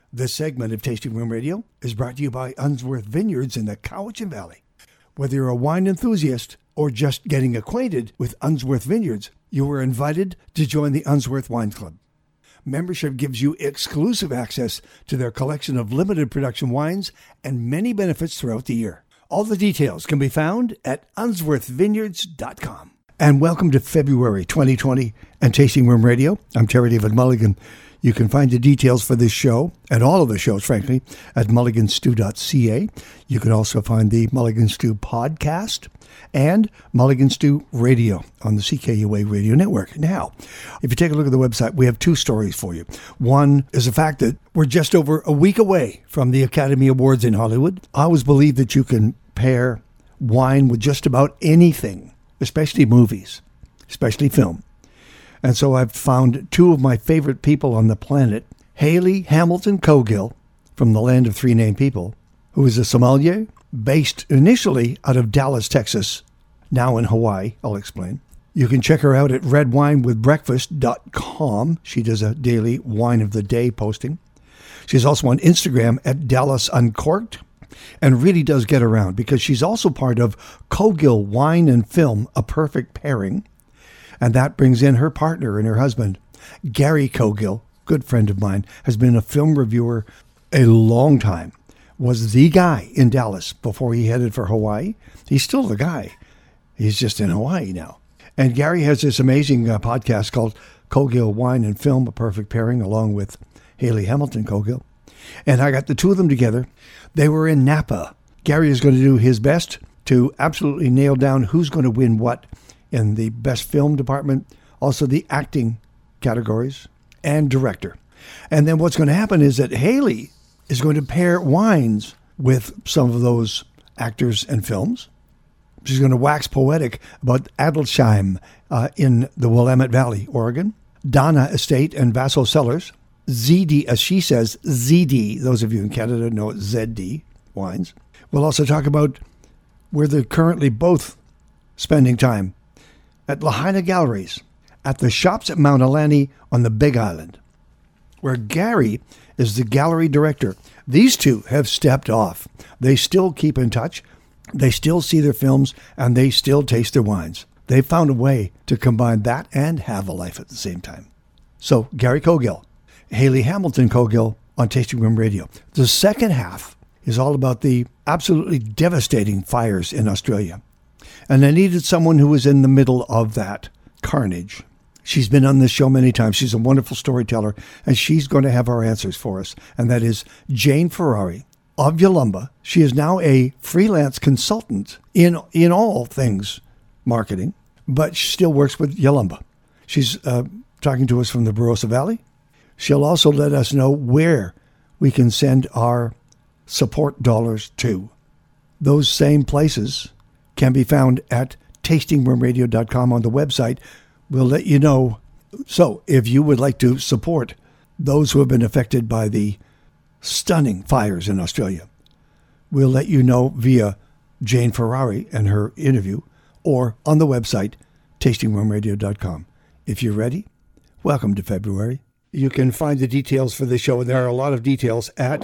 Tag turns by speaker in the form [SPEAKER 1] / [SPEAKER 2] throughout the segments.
[SPEAKER 1] This segment of Tasting Room Radio is brought to you by Unsworth Vineyards in the Cowichan Valley. Whether you're a wine enthusiast or just getting acquainted with Unsworth Vineyards, you are invited to join the Unsworth Wine Club. Membership gives you exclusive access to their collection of limited production wines and many benefits throughout the year. All the details can be found at unsworthvineyards.com. And welcome to February 2020 and Tasting Room Radio. I'm Terry David Mulligan. You can find the details for this show, and all of the shows, frankly, at mulliganstew.ca. You can also find the Mulligan Stew podcast and Mulligan Stew Radio on the CKUA Radio Network. Now, if you take a look at the website, we have two stories for you. One is the fact that we're just over a week away from the Academy Awards in Hollywood. I always believe that you can pair wine with just about anything, especially movies, especially film. And so I've found two of my favorite people on the planet, Haley Hamilton Cogill from the Land of Three Named People, who is a sommelier based initially out of Dallas, Texas, now in Hawaii. I'll explain. You can check her out at redwinewithbreakfast.com. She does a daily wine of the day posting. She's also on Instagram at Dallas Uncorked and really does get around because she's also part of Cogill Wine and Film, A Perfect Pairing. And that brings in her partner and her husband, Gary Cogill, good friend of mine, has been a film reviewer a long time, was the guy in Dallas before he headed for Hawaii. He's still the guy. He's just in Hawaii now. And Gary has this amazing podcast called Cogill Wine and Film, A Perfect Pairing, along with Haley Hamilton Cogill. And I got the two of them together. They were in Napa. Gary is going to do his best to absolutely nail down who's going to win what in the best film department, also the acting categories, and director. And then what's going to happen is that Haley is going to pair wines with some of those actors and films. She's going to wax poetic about Adelsheim in the Willamette Valley, Oregon, Donna Estate and Vaso Cellars, ZD, as she says, ZD, those of you in Canada know it's ZD wines. We'll also talk about where they're currently both spending time at Lahaina Galleries, at the Shops at Mount Alani on the Big Island, where Gary is the gallery director. These two have stepped off. They still keep in touch. They still see their films, and they still taste their wines. They found a way to combine that and have a life at the same time. So, Gary Cogill, Haley Hamilton Cogill on Tasting Room Radio. The second half is all about the absolutely devastating fires in Australia. And I needed someone who was in the middle of that carnage. She's been on this show many times. She's a wonderful storyteller, and she's going to have our answers for us. And that is Jane Ferrari of Yalumba. She is now a freelance consultant in all things marketing, but she still works with Yalumba. She's talking to us from the Barossa Valley. She'll also let us know where we can send our support dollars to. Those same places can be found at tastingroomradio.com on the website. We'll let you know. So if you would like to support those who have been affected by the stunning fires in Australia, we'll let you know via Jane Ferrari and her interview or on the website, tastingroomradio.com. If you're ready, welcome to February. You can find the details for this show, and there are a lot of details at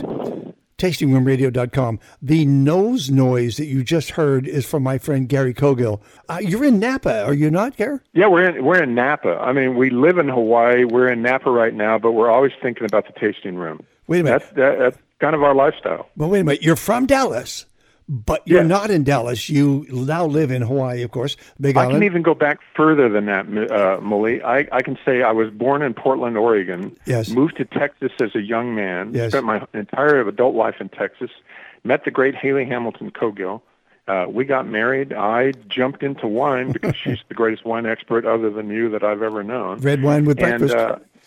[SPEAKER 1] tastingroomradio.com. The nose noise that you just heard is from my friend Gary Cogill. You're in Napa, are you not, Gary?
[SPEAKER 2] Yeah, we're in Napa. I mean, we live in Hawaii. We're in Napa right now, but we're always thinking about the tasting room.
[SPEAKER 1] Wait a minute.
[SPEAKER 2] That's kind of our lifestyle.
[SPEAKER 1] But wait a minute. You're from Dallas, but you're not in Dallas. You now live in Hawaii, of course, Big Island.
[SPEAKER 2] I can even go back further than that, Mully. I can say I was born in Portland, Oregon.
[SPEAKER 1] Yes.
[SPEAKER 2] Moved to Texas as a young man.
[SPEAKER 1] Yes.
[SPEAKER 2] Spent my entire adult life in Texas. Met the great Haley Hamilton Cogill. We got married. I jumped into wine because she's the greatest wine expert other than you that I've ever known.
[SPEAKER 1] Red wine with breakfast.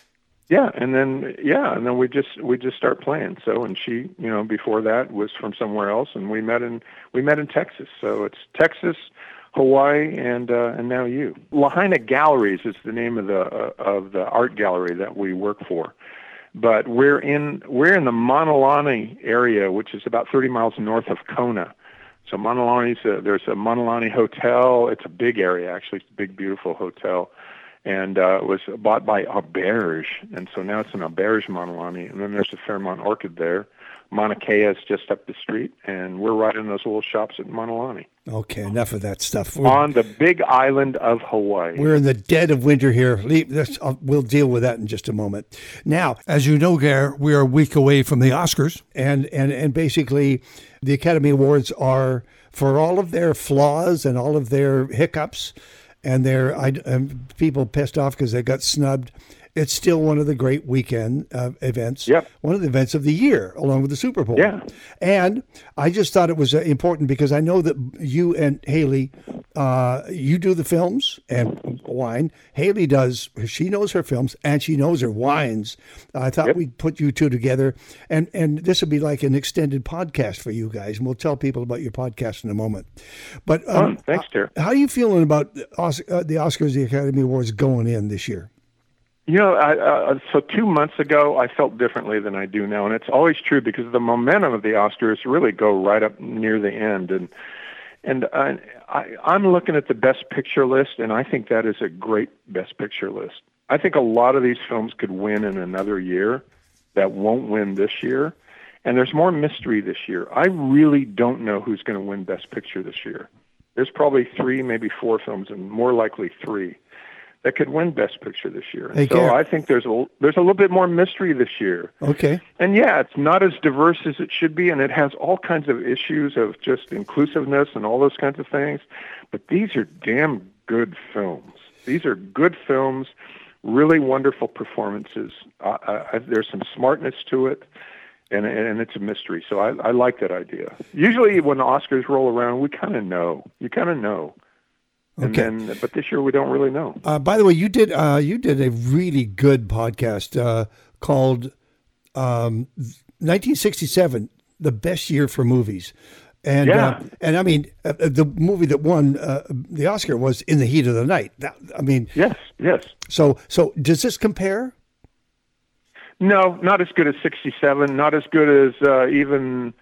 [SPEAKER 2] And then we just start playing. So, and she, before that was from somewhere else, and we met in Texas. So it's Texas, Hawaii, and now you. Lahaina Galleries is the name of the art gallery that we work for. But we're in the Manalani area, which is about 30 miles north of Kona. So Manalani's there's a Manalani Hotel. It's a big area, actually. It's a big, beautiful hotel. and it was bought by Auberge, and so now it's an Auberge Manalani, and then there's a Fairmont Orchid there. Mauna Kea is just up the street, and we're right in those little shops at Manalani.
[SPEAKER 1] Okay, enough of that stuff.
[SPEAKER 2] On the big island of Hawaii.
[SPEAKER 1] We're in the dead of winter here. We'll deal with that in just a moment. Now, as you know, Gare, we are a week away from the Oscars, and basically the Academy Awards are, for all of their flaws and all of their hiccups and their people pissed off because they got snubbed, it's still one of the great weekend events.
[SPEAKER 2] Yep.
[SPEAKER 1] One of the events of the year, along with the Super Bowl.
[SPEAKER 2] Yeah.
[SPEAKER 1] And I just thought it was important because I know that you and Haley, you do the films and wine. Haley does. She knows her films and she knows her wines. I thought we'd put you two together, and this would be like an extended podcast for you guys. And we'll tell people about your podcast in a moment. But
[SPEAKER 2] thanks, Terry.
[SPEAKER 1] How are you feeling about the Oscars, the Academy Awards going in this year?
[SPEAKER 2] You know, so 2 months ago, I felt differently than I do now, and it's always true because the momentum of the Oscars really go right up near the end, and I'm looking at the Best Picture list, and I think that is a great Best Picture list. I think a lot of these films could win in another year that won't win this year, and there's more mystery this year. I really don't know who's going to win Best Picture this year. There's probably 3, maybe 4 films, and more likely 3. That could win Best Picture this year.
[SPEAKER 1] Hey,
[SPEAKER 2] so I think there's a little bit more mystery this year.
[SPEAKER 1] Okay.
[SPEAKER 2] And yeah, it's not as diverse as it should be, and it has all kinds of issues of just inclusiveness and all those kinds of things. But these are damn good films. These are good films, really wonderful performances. There's some smartness to it, and it's a mystery. So I like that idea. Usually when the Oscars roll around, we kind of know. You kind of know.
[SPEAKER 1] Okay.
[SPEAKER 2] But this year we don't really know.
[SPEAKER 1] By the way, you did a really good podcast called 1967, The Best Year for Movies. And and I mean, the movie that won the Oscar was In the Heat of the Night.
[SPEAKER 2] Yes.
[SPEAKER 1] So does this compare?
[SPEAKER 2] No, not as good as 67. Not as good as even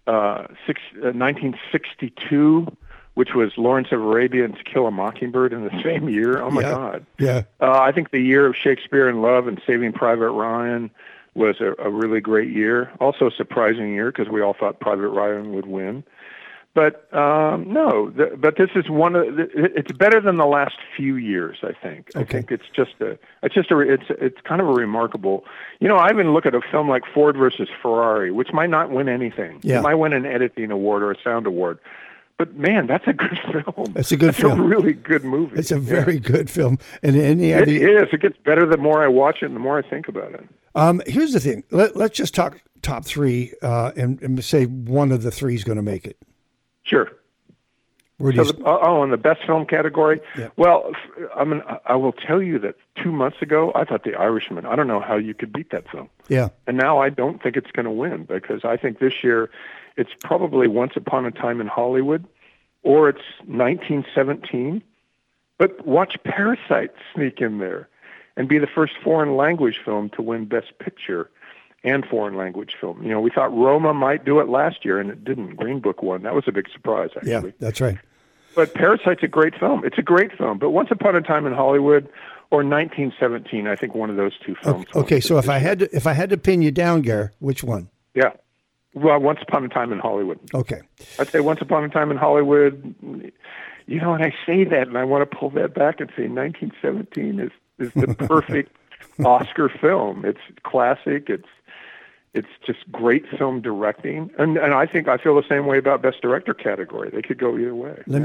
[SPEAKER 2] 1962. Which was Lawrence of Arabia and To Kill a Mockingbird in the same year. Oh, my God.
[SPEAKER 1] Yeah.
[SPEAKER 2] I think the year of Shakespeare in Love and Saving Private Ryan was a really great year. Also a surprising year because we all thought Private Ryan would win. But but this is it's better than the last few years, I think.
[SPEAKER 1] Okay.
[SPEAKER 2] I think it's kind of a remarkable. You know, I even look at a film like Ford versus Ferrari, which might not win anything.
[SPEAKER 1] Yeah.
[SPEAKER 2] It might win an editing award or a sound award. But man, that's a good film.
[SPEAKER 1] It's a good film.
[SPEAKER 2] It's a really good movie.
[SPEAKER 1] It's a very good film, and
[SPEAKER 2] it is. It gets better the more I watch it, and the more I think about it.
[SPEAKER 1] Here's the thing. Let's just talk top 3, and say one of the 3 is going to make it.
[SPEAKER 2] Sure. In the best film category.
[SPEAKER 1] Yeah.
[SPEAKER 2] Well, I will tell you that 2 months ago, I thought The Irishman. I don't know how you could beat that film.
[SPEAKER 1] Yeah.
[SPEAKER 2] And now I don't think it's going to win because I think this year it's probably Once Upon a Time in Hollywood, or it's 1917. But watch Parasite sneak in there and be the first foreign language film to win Best Picture and foreign language film. You know, we thought Roma might do it last year, and it didn't. Green Book won. That was a big surprise, actually.
[SPEAKER 1] Yeah, that's right.
[SPEAKER 2] But Parasite's a great film. It's a great film. But Once Upon a Time in Hollywood or 1917, I think one of those 2 films.
[SPEAKER 1] Okay, so if I had to pin you down, Gare, which one?
[SPEAKER 2] Yeah. Well, Once Upon a Time in Hollywood.
[SPEAKER 1] Okay.
[SPEAKER 2] I'd say Once Upon a Time in Hollywood. You know, and I say that, and I want to pull that back and say 1917 is the perfect Oscar film. It's classic. It's just great film directing, and I feel the same way about Best Director category. They could go either way.
[SPEAKER 1] Let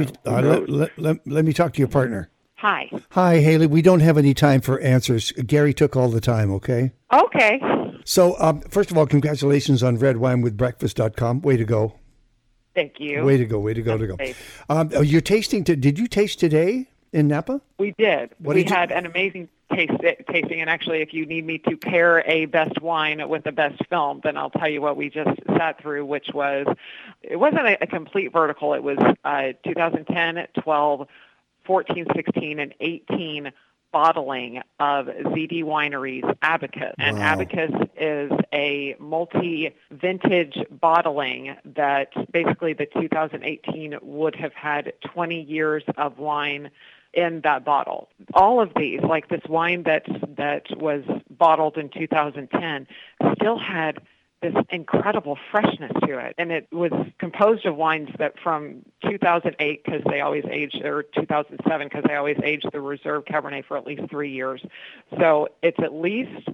[SPEAKER 1] me talk to your partner.
[SPEAKER 3] Hi.
[SPEAKER 1] Hi, Haley. We don't have any time for answers. Gary took all the time, okay?
[SPEAKER 3] Okay.
[SPEAKER 1] So, first of all, congratulations on redwinewithbreakfast.com. Way to go.
[SPEAKER 3] Thank you.
[SPEAKER 1] Way to go. You're tasting. Did you taste today in Napa?
[SPEAKER 3] We did. We had an amazing tasting, and actually, if you need me to pair a best wine with a best film, then I'll tell you what we just sat through, which wasn't a complete vertical. It was 2010, 12, 14, 16, and 18 bottling of ZD Wineries Abacus. And Abacus is a multi-vintage bottling that basically the 2018 would have had 20 years of wine in that bottle. All of these, like this wine that was bottled in 2010, still had this incredible freshness to it. And it was composed of wines that from 2008, because they always aged, or 2007, because they always aged the Reserve Cabernet for at least 3 years. So it's at least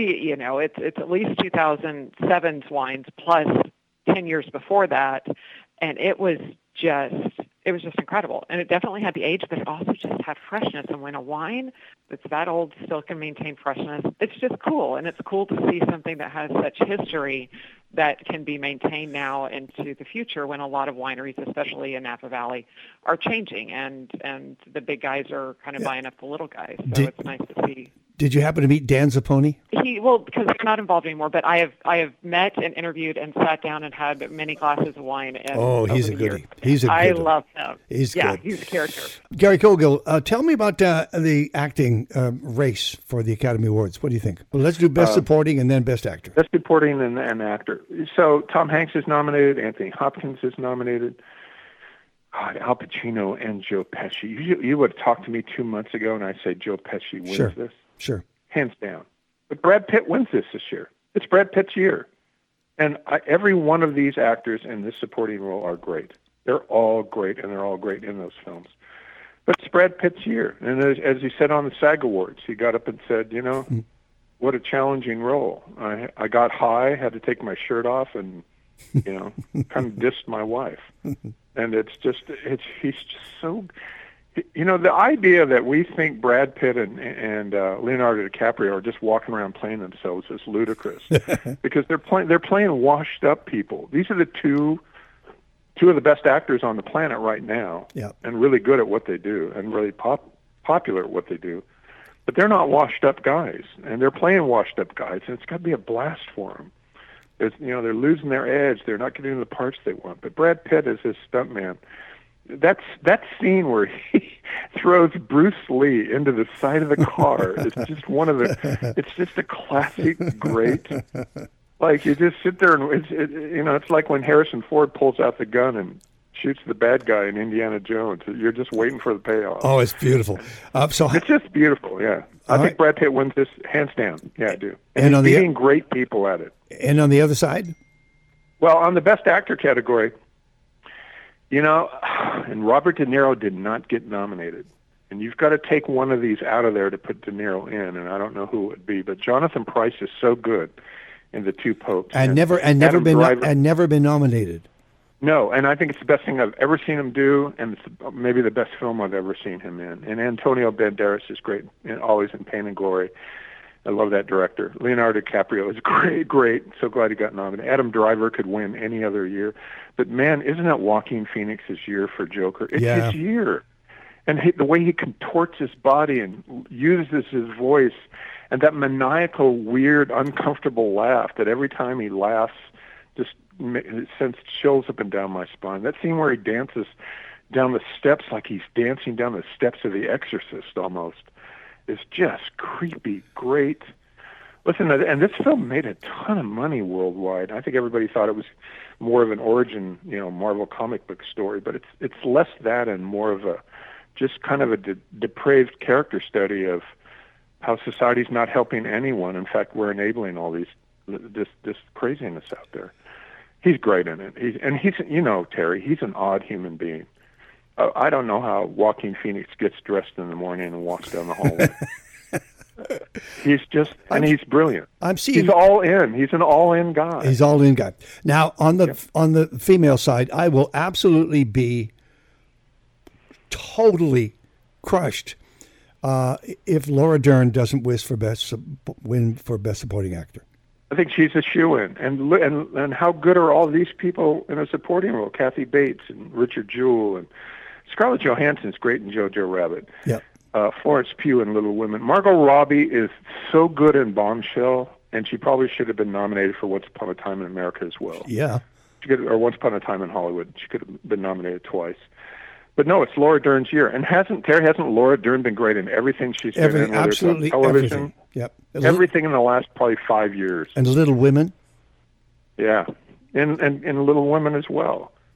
[SPEAKER 3] it's at least 2007's wines plus 10 years before that. And it was just incredible. And it definitely had the age, but it also just had freshness. And when a wine that's that old still can maintain freshness, it's just cool. And it's cool to see something that has such history that can be maintained now into the future when a lot of wineries, especially in Napa Valley, are changing and the big guys are kind of buying up the little guys. So it's nice to see.
[SPEAKER 1] Did you happen to meet Dan Zapponi?
[SPEAKER 3] Because they're not involved anymore, but I have met and interviewed and sat down and had many glasses of wine.
[SPEAKER 1] He's a goodie. I
[SPEAKER 3] love him.
[SPEAKER 1] He's good.
[SPEAKER 3] He's a character.
[SPEAKER 1] Gary Cogill, tell me about the acting race for the Academy Awards. What do you think? Well, let's do Best Supporting and then Best Actor.
[SPEAKER 2] Best Supporting and Actor. So Tom Hanks is nominated. Anthony Hopkins is nominated. God, Al Pacino and Joe Pesci. You would have talked to me 2 months ago, and I'd say Joe Pesci wins this.
[SPEAKER 1] Sure.
[SPEAKER 2] Hands down. But Brad Pitt wins this year. It's Brad Pitt's year. And every one of these actors in this supporting role are great. They're all great, and they're all great in those films. But it's Brad Pitt's year. And as he said on the SAG Awards, he got up and said, what a challenging role. I got high, had to take my shirt off, and, kind of dissed my wife. And he's just so... the idea that we think Brad Pitt and Leonardo DiCaprio are just walking around playing themselves is ludicrous, because they're playing washed up people. These are the two of the best actors on the planet right now, and really good at what they do, and really popular at what they do. But they're not washed up guys, and they're playing washed up guys, and it's got to be a blast for them. They're losing their edge. They're not getting the parts they want. But Brad Pitt is his stuntman. That scene where he throws Bruce Lee into the side of the car is just it's just a classic great. Like, you just sit there and it's like when Harrison Ford pulls out the gun and shoots the bad guy in Indiana Jones. You're just waiting for the payoff.
[SPEAKER 1] Oh, it's beautiful.
[SPEAKER 2] It's just beautiful. Yeah, I think Brad Pitt wins this hands down. Yeah, I do.
[SPEAKER 1] And
[SPEAKER 2] he's beating great people at it.
[SPEAKER 1] And on the other side,
[SPEAKER 2] well, on the Best Actor category. And Robert De Niro did not get nominated. And you've got to take one of these out of there to put De Niro in, and I don't know who it would be. But Jonathan Pryce is so good in The Two Popes.
[SPEAKER 1] And never been nominated.
[SPEAKER 2] No, and I think it's the best thing I've ever seen him do, and it's maybe the best film I've ever seen him in. And Antonio Banderas is great, always in Pain and Glory. I love that director. Leonardo DiCaprio is great. So glad he got nominated. Adam Driver could win any other year. But, man, isn't it Joaquin Phoenix's year for Joker? It's his year. And the way he contorts his body and uses his voice, and that maniacal, weird, uncomfortable laugh that every time he laughs just sends chills up and down my spine. That scene where he dances down the steps like he's dancing down the steps of The Exorcist almost. Is just creepy, great. Listen, and this film made a ton of money worldwide. I think everybody thought it was more of an origin, Marvel comic book story, but it's less that and more of a just kind of a depraved character study of how society's not helping anyone. In fact, we're enabling all this craziness out there. He's great in it. He's Terry, he's an odd human being. I don't know how Joaquin Phoenix gets dressed in the morning and walks down the hallway. He's brilliant. He's all in. He's an all-in guy.
[SPEAKER 1] He's all-in guy. Now, on the female side, I will absolutely be totally crushed if Laura Dern doesn't win for Best Supporting Actor.
[SPEAKER 2] I think she's a shoo-in. And how good are all these people in a supporting role? Kathy Bates and Richard Jewell and Scarlett Johansson's great in Jojo Rabbit.
[SPEAKER 1] Yeah.
[SPEAKER 2] Florence Pugh in Little Women. Margot Robbie is so good in Bombshell, and she probably should have been nominated for Once Upon a Time in America as well.
[SPEAKER 1] Yeah.
[SPEAKER 2] Or Once Upon a Time in Hollywood. She could have been nominated twice. But no, it's Laura Dern's year. And hasn't Laura Dern been great in everything she's been in?
[SPEAKER 1] Absolutely
[SPEAKER 2] television,
[SPEAKER 1] everything. Yep.
[SPEAKER 2] Everything in the last probably 5 years.
[SPEAKER 1] And Little Women?
[SPEAKER 2] Yeah. And Little Women as well.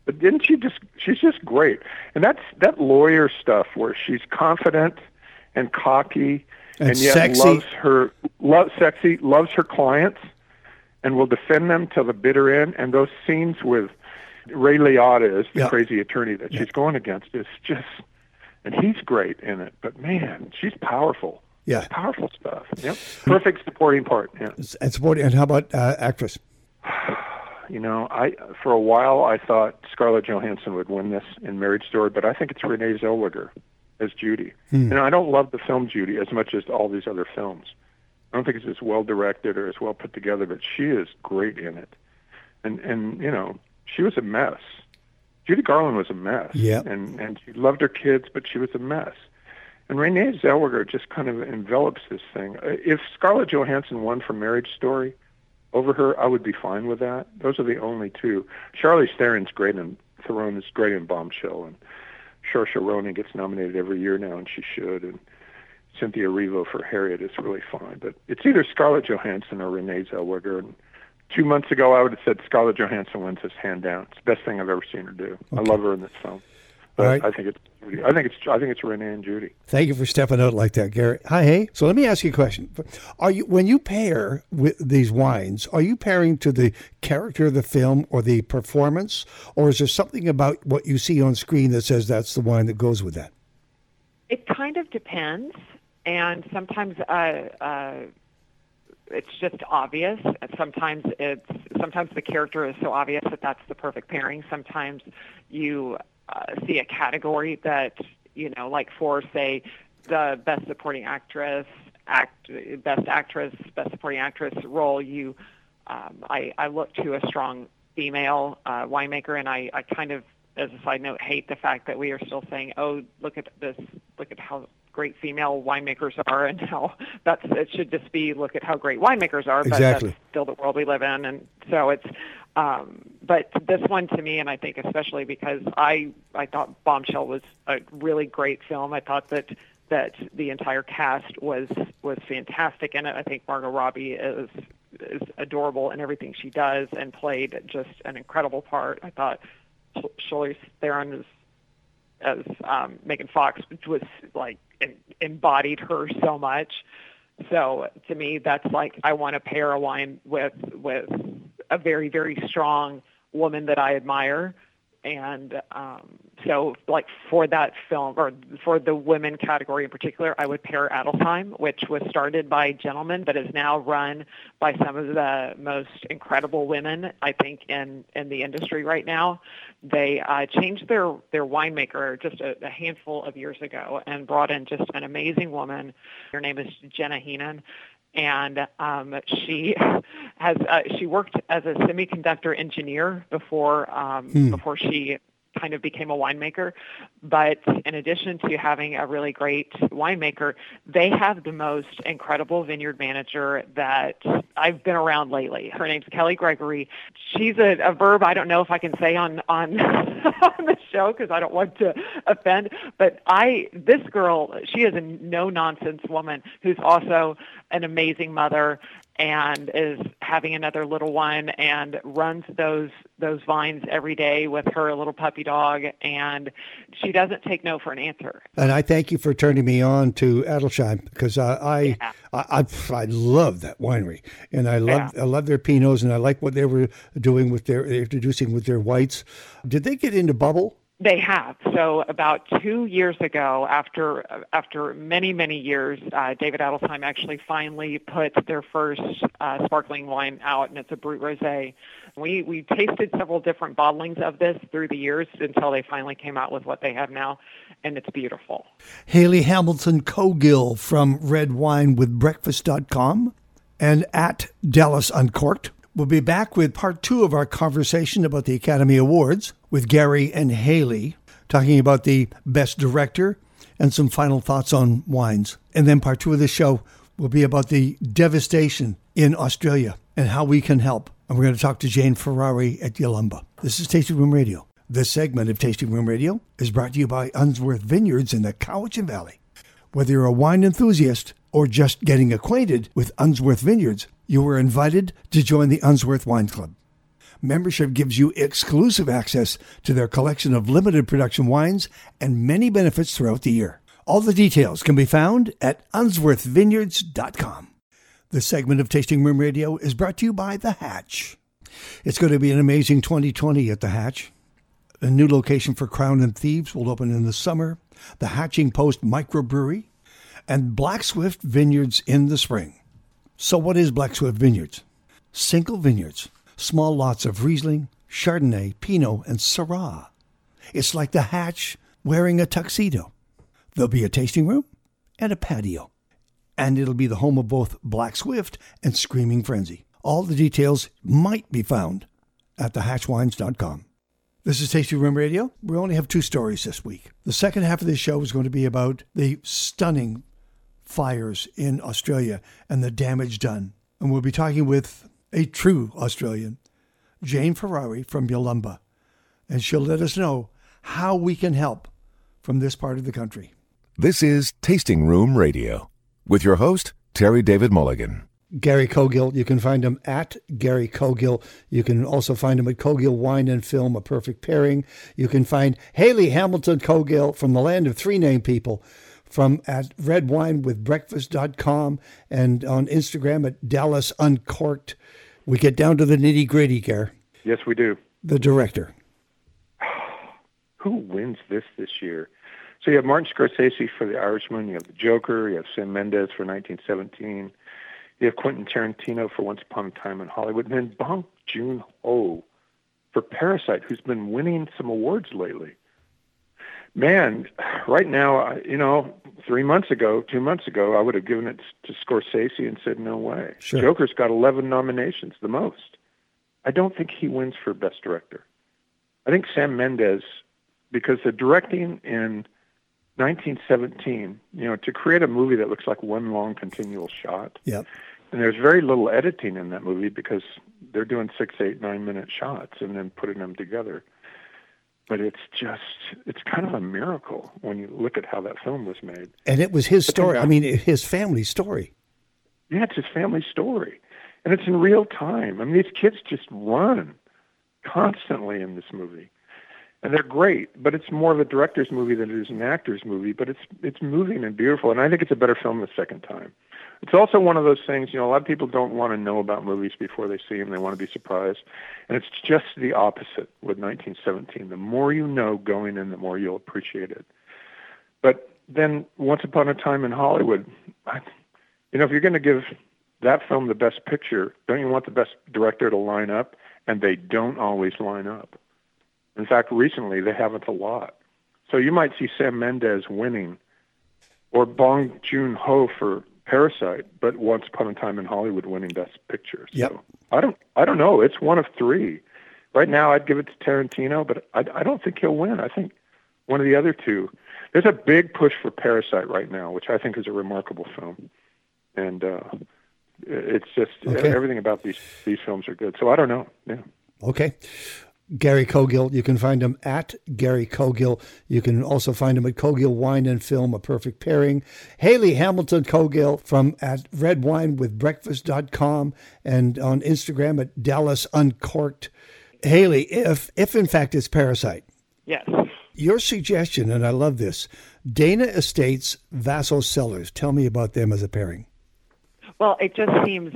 [SPEAKER 2] But she's just great. And that lawyer stuff where she's confident and cocky and yet
[SPEAKER 1] sexy.
[SPEAKER 2] loves her clients and will defend them till the bitter end. And those scenes with Ray Liotta as the crazy attorney that she's going against is just, and he's great in it. But man, she's powerful.
[SPEAKER 1] Yeah.
[SPEAKER 2] Powerful stuff. Yep. Perfect supporting part. Yeah.
[SPEAKER 1] And supporting. And how about actress?
[SPEAKER 2] You know, for a while I thought Scarlett Johansson would win this in Marriage Story, but I think it's Renee Zellweger as Judy. You know, I don't love the film Judy as much as all these other films. I don't think it's as well directed or as well put together, but she is great in it. And you know, she was a mess. Judy Garland was a mess.
[SPEAKER 1] Yeah.
[SPEAKER 2] And she loved her kids, but she was a mess. And Renee Zellweger just kind of envelops this thing. If Scarlett Johansson won for Marriage Story over her, I would be fine with that. Those are the only two. Charlize Theron's great in Theron is great in Bombshell, and Saoirse Ronan gets nominated every year now, and she should. And Cynthia Erivo for Harriet is really fine. But it's either Scarlett Johansson or Renee Zellweger. And 2 months ago, I would have said Scarlett Johansson wins this hand down. It's the best thing I've ever seen her do. Okay. I love her in this film. But
[SPEAKER 1] right.
[SPEAKER 2] I think it's Judy. I think it's Renee and Judy.
[SPEAKER 1] Thank you for stepping out like that, Gary. Hi, hey. So let me ask you a question. When you pair with these wines, are you pairing to the character of the film or the performance, or is there something about what you see on screen that says that's the wine that goes with that?
[SPEAKER 3] It kind of depends, and sometimes it's just obvious. Sometimes the character is so obvious that that's the perfect pairing. Sometimes you see a category that, you know, like for, say, the best supporting actress, best actress, best supporting actress role, I look to a strong female winemaker, and I kind of, as a side note, hate the fact that we are still saying, oh, look at this, look at how great female winemakers are, and how it should just be, look at how great winemakers are, but
[SPEAKER 1] exactly.
[SPEAKER 3] That's still the world we live in. And so it's, but this one to me, and I think especially because I thought Bombshell was a really great film. I thought that the entire cast was fantastic in it. I think Margot Robbie is adorable in everything she does and played just an incredible part. I thought Charlize Theron as Megan Fox was like embodied her so much. So to me, that's like, I want to pair a wine with a very, very strong woman that I admire. And so like for that film, or for the women category in particular, I would pair Adelsheim, which was started by gentlemen, but is now run by some of the most incredible women, I think, in the industry right now. They changed their winemaker just a handful of years ago and brought in just an amazing woman. Her name is Jenna Heenan. And she worked as a semiconductor engineer before she kind of became a winemaker. But in addition to having a really great winemaker, they have the most incredible vineyard manager that I've been around lately. Her name's Kelly Gregory. She's a verb I don't know if I can say on on the show because I don't want to offend. But this girl, she is a no-nonsense woman who's also an amazing mother and is having another little one and runs those vines every day with her little puppy dog, and she doesn't take no for an answer.
[SPEAKER 1] And I thank you for turning me on to Adelsheim because I love that winery, and I love their Pinots, and I like what they were doing with introducing with their whites. Did they get into bubble?
[SPEAKER 3] They have. So about 2 years ago, after many, many years, David Adelsheim actually finally put their first sparkling wine out, and it's a Brut Rosé. We tasted several different bottlings of this through the years until they finally came out with what they have now, and it's beautiful.
[SPEAKER 1] Haley Hamilton Cogill from redwinewithbreakfast.com and at Dallas Uncorked. We'll be back with part 2 of our conversation about the Academy Awards with Gary and Haley, talking about the Best Director and some final thoughts on wines. And then part 2 of the show will be about the devastation in Australia and how we can help. And we're going to talk to Jane Ferrari at Yalumba. This is Tasting Room Radio. This segment of Tasting Room Radio is brought to you by Unsworth Vineyards in the Cowichan Valley. Whether you're a wine enthusiast or just getting acquainted with Unsworth Vineyards, you were invited to join the Unsworth Wine Club. Membership gives you exclusive access to their collection of limited production wines and many benefits throughout the year. All the details can be found at unsworthvineyards.com. This segment of Tasting Room Radio is brought to you by The Hatch. It's going to be an amazing 2020 at The Hatch. A new location for Crown and Thieves will open in the summer, the Hatching Post Microbrewery, and Black Swift Vineyards in the spring. So what is Black Swift Vineyards? Single vineyards, small lots of Riesling, Chardonnay, Pinot, and Syrah. It's like The Hatch wearing a tuxedo. There'll be a tasting room and a patio. And it'll be the home of both Black Swift and Screaming Frenzy. All the details might be found at thehatchwines.com. This is Tasting Room Radio. We only have 2 stories this week. The second half of this show is going to be about the stunning fires in Australia and the damage done. And we'll be talking with a true Australian, Jane Ferrari from Yalumba. And she'll let us know how we can help from this part of the country.
[SPEAKER 4] This is Tasting Room Radio with your host, Terry David Mulligan.
[SPEAKER 1] Gary Cogill, you can find him at Gary Cogill. You can also find him at Cogill Wine and Film, A Perfect Pairing. You can find Haley Hamilton Cogill from the land of 3 name people from at redwinewithbreakfast.com and on Instagram at Dallas Uncorked. We get down to the nitty gritty, Gare.
[SPEAKER 2] Yes, we do.
[SPEAKER 1] The director.
[SPEAKER 2] Who wins this year? So you have Martin Scorsese for The Irishman. You have The Joker. You have Sam Mendes for 1917. You have Quentin Tarantino for Once Upon a Time in Hollywood. And then Bong Joon-ho for Parasite, who's been winning some awards lately. Man, right now, 2 months ago, I would have given it to Scorsese and said, no way.
[SPEAKER 1] Sure.
[SPEAKER 2] Joker's got 11 nominations, the most. I don't think he wins for Best Director. I think Sam Mendes, because the directing in 1917, to create a movie that looks like one long continual shot.
[SPEAKER 1] Yep.
[SPEAKER 2] And there's very little editing in that movie because they're doing 6, 8, 9-minute shots and then putting them together. But it's kind of a miracle when you look at how that film was made.
[SPEAKER 1] And it was his story. I mean, his family's story.
[SPEAKER 2] Yeah, it's his family story. And it's in real time. I mean, these kids just run constantly in this movie. And they're great, but it's more of a director's movie than it is an actor's movie, but it's moving and beautiful, and I think it's a better film the second time. It's also one of those things, a lot of people don't want to know about movies before they see them. They want to be surprised. And it's just the opposite with 1917. The more you know going in, the more you'll appreciate it. But then Once Upon a Time in Hollywood, if you're going to give that film the best picture, don't you want the best director to line up? And they don't always line up. In fact, recently they haven't a lot. So you might see Sam Mendes winning or Bong Joon-ho for Parasite, but Once Upon a Time in Hollywood winning Best Picture. So
[SPEAKER 1] Yep.
[SPEAKER 2] I don't know. It's one of 3. Right now I'd give it to Tarantino, but I don't think he'll win. I think one of the other 2. There's a big push for Parasite right now, which I think is a remarkable film. And it's just everything about these films are good. So I don't know. Yeah.
[SPEAKER 1] Okay. Gary Cogill, you can find him at Gary Cogill. You can also find him at Cogill Wine and Film, A Perfect Pairing. Haley Hamilton Cogill from at redwinewithbreakfast.com and on Instagram at Dallas Uncorked. Haley, if in fact it's Parasite.
[SPEAKER 3] Yes.
[SPEAKER 1] Your suggestion, and I love this, Dana Estates, Vaso Cellars. Tell me about them as a pairing.
[SPEAKER 3] Well, it just seems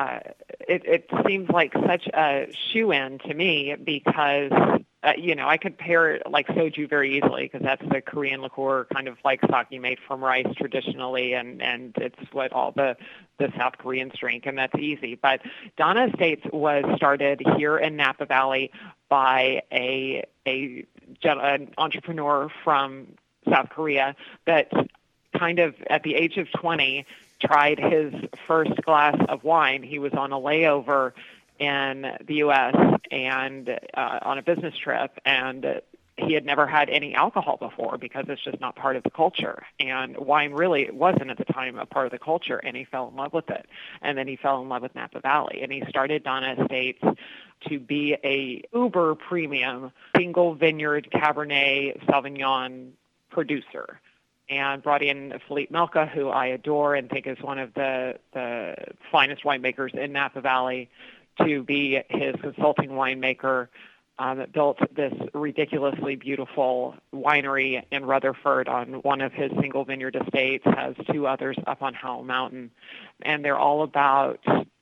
[SPEAKER 3] it seems like such a shoe-in to me because I could pair it like soju very easily because that's the Korean liqueur kind of like sake made from rice traditionally, and it's what all the South Koreans drink, and that's easy. But Dana Estates was started here in Napa Valley by an entrepreneur from South Korea that kind of at the age of 20 tried his first glass of wine. He was on a layover in the U.S. and on a business trip, and he had never had any alcohol before because it's just not part of the culture. And wine really wasn't at the time a part of the culture, and he fell in love with it. And then he fell in love with Napa Valley, and he started Dana Estates to be a uber premium single vineyard Cabernet Sauvignon producer, and brought in Philippe Melka, who I adore and think is one of the finest winemakers in Napa Valley, to be his consulting winemaker. That built this ridiculously beautiful winery in Rutherford on one of his single vineyard estates, has 2 others up on Howell Mountain, and they're all about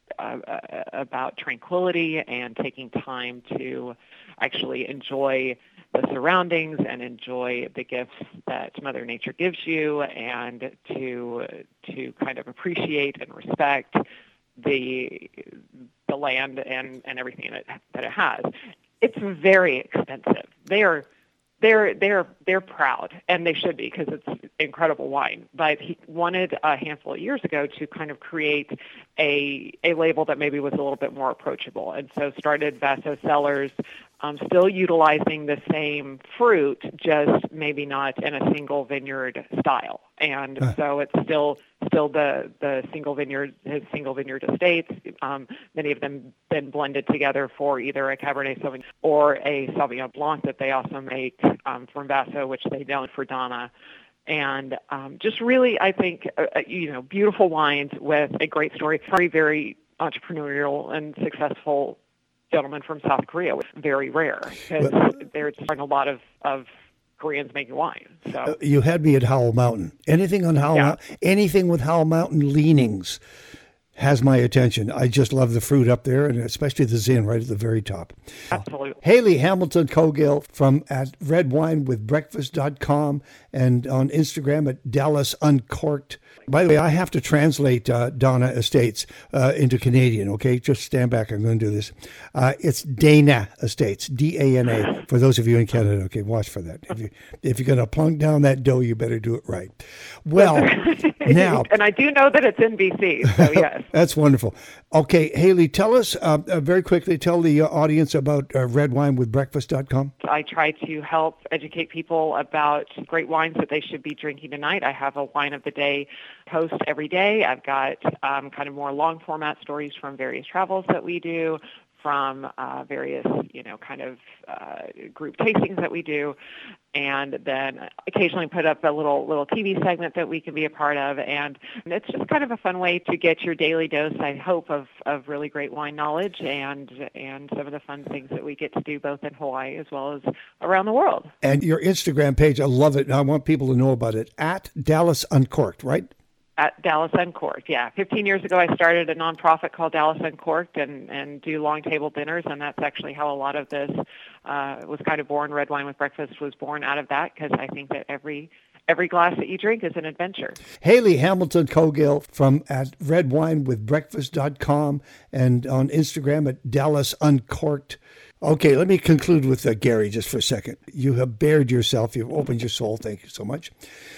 [SPEAKER 3] tranquility and taking time to actually enjoy the surroundings and enjoy the gifts that Mother Nature gives you, and to kind of appreciate and respect the land and everything that it has. It's very expensive. They're proud, and they should be, because it's incredible wine. But he wanted a handful of years ago to kind of create a label that maybe was a little bit more approachable, and so started Vaso Cellars, still utilizing the same fruit, just maybe not in a single vineyard style. And so it's still the single vineyard, his single vineyard estates. Many of them been blended together for either a Cabernet Sauvignon or a Sauvignon Blanc that they also make from Vaso, which they don't for Donna. And just really, I think, beautiful wines with a great story. Very, very entrepreneurial and successful gentleman from South Korea, which is very rare, because there's a lot of Koreans making wine. So
[SPEAKER 1] you had me at Howell Mountain. Anything on Howell, anything with Howell Mountain leanings has my attention. I just love the fruit up there, and especially the Zin right at the very top.
[SPEAKER 3] Absolutely.
[SPEAKER 1] Haley Hamilton Cogill from at redwinewithbreakfast.com and on Instagram at Dallas Uncorked. By the way, I have to translate Donna Estates into Canadian, okay? Just stand back. I'm going to do this. It's Dana Estates, D-A-N-A, for those of you in Canada. Okay, watch for that. If you're going to plunk down that dough, you better do it right. Well, now...
[SPEAKER 3] And I do know that it's in BC, so yes.
[SPEAKER 1] That's wonderful. Okay, Haley, tell us very quickly, tell the audience about redwinewithbreakfast.com.
[SPEAKER 3] I try to help educate people about great wines that they should be drinking tonight. I have a wine of the day post every day. I've got kind of more long format stories from various travels that we do, from various, group tastings that we do, and then occasionally put up a little TV segment that we can be a part of. And it's just kind of a fun way to get your daily dose, I hope, of really great wine knowledge and some of the fun things that we get to do both in Hawaii as well as around the world.
[SPEAKER 1] And your Instagram page, I love it. And I want people to know about it. At Dallas Uncorked, right?
[SPEAKER 3] At Dallas Uncorked, yeah. 15 years ago, I started a nonprofit called Dallas Uncorked and do long table dinners, and that's actually how a lot of this was kind of born. Red Wine with Breakfast was born out of that, because I think that every glass that you drink is an adventure.
[SPEAKER 1] Haley Hamilton Cogill from at redwinewithbreakfast.com and on Instagram at Dallas Uncorked. Okay, let me conclude with Gary just for a second. You have bared yourself. You've opened your soul. Thank you so much.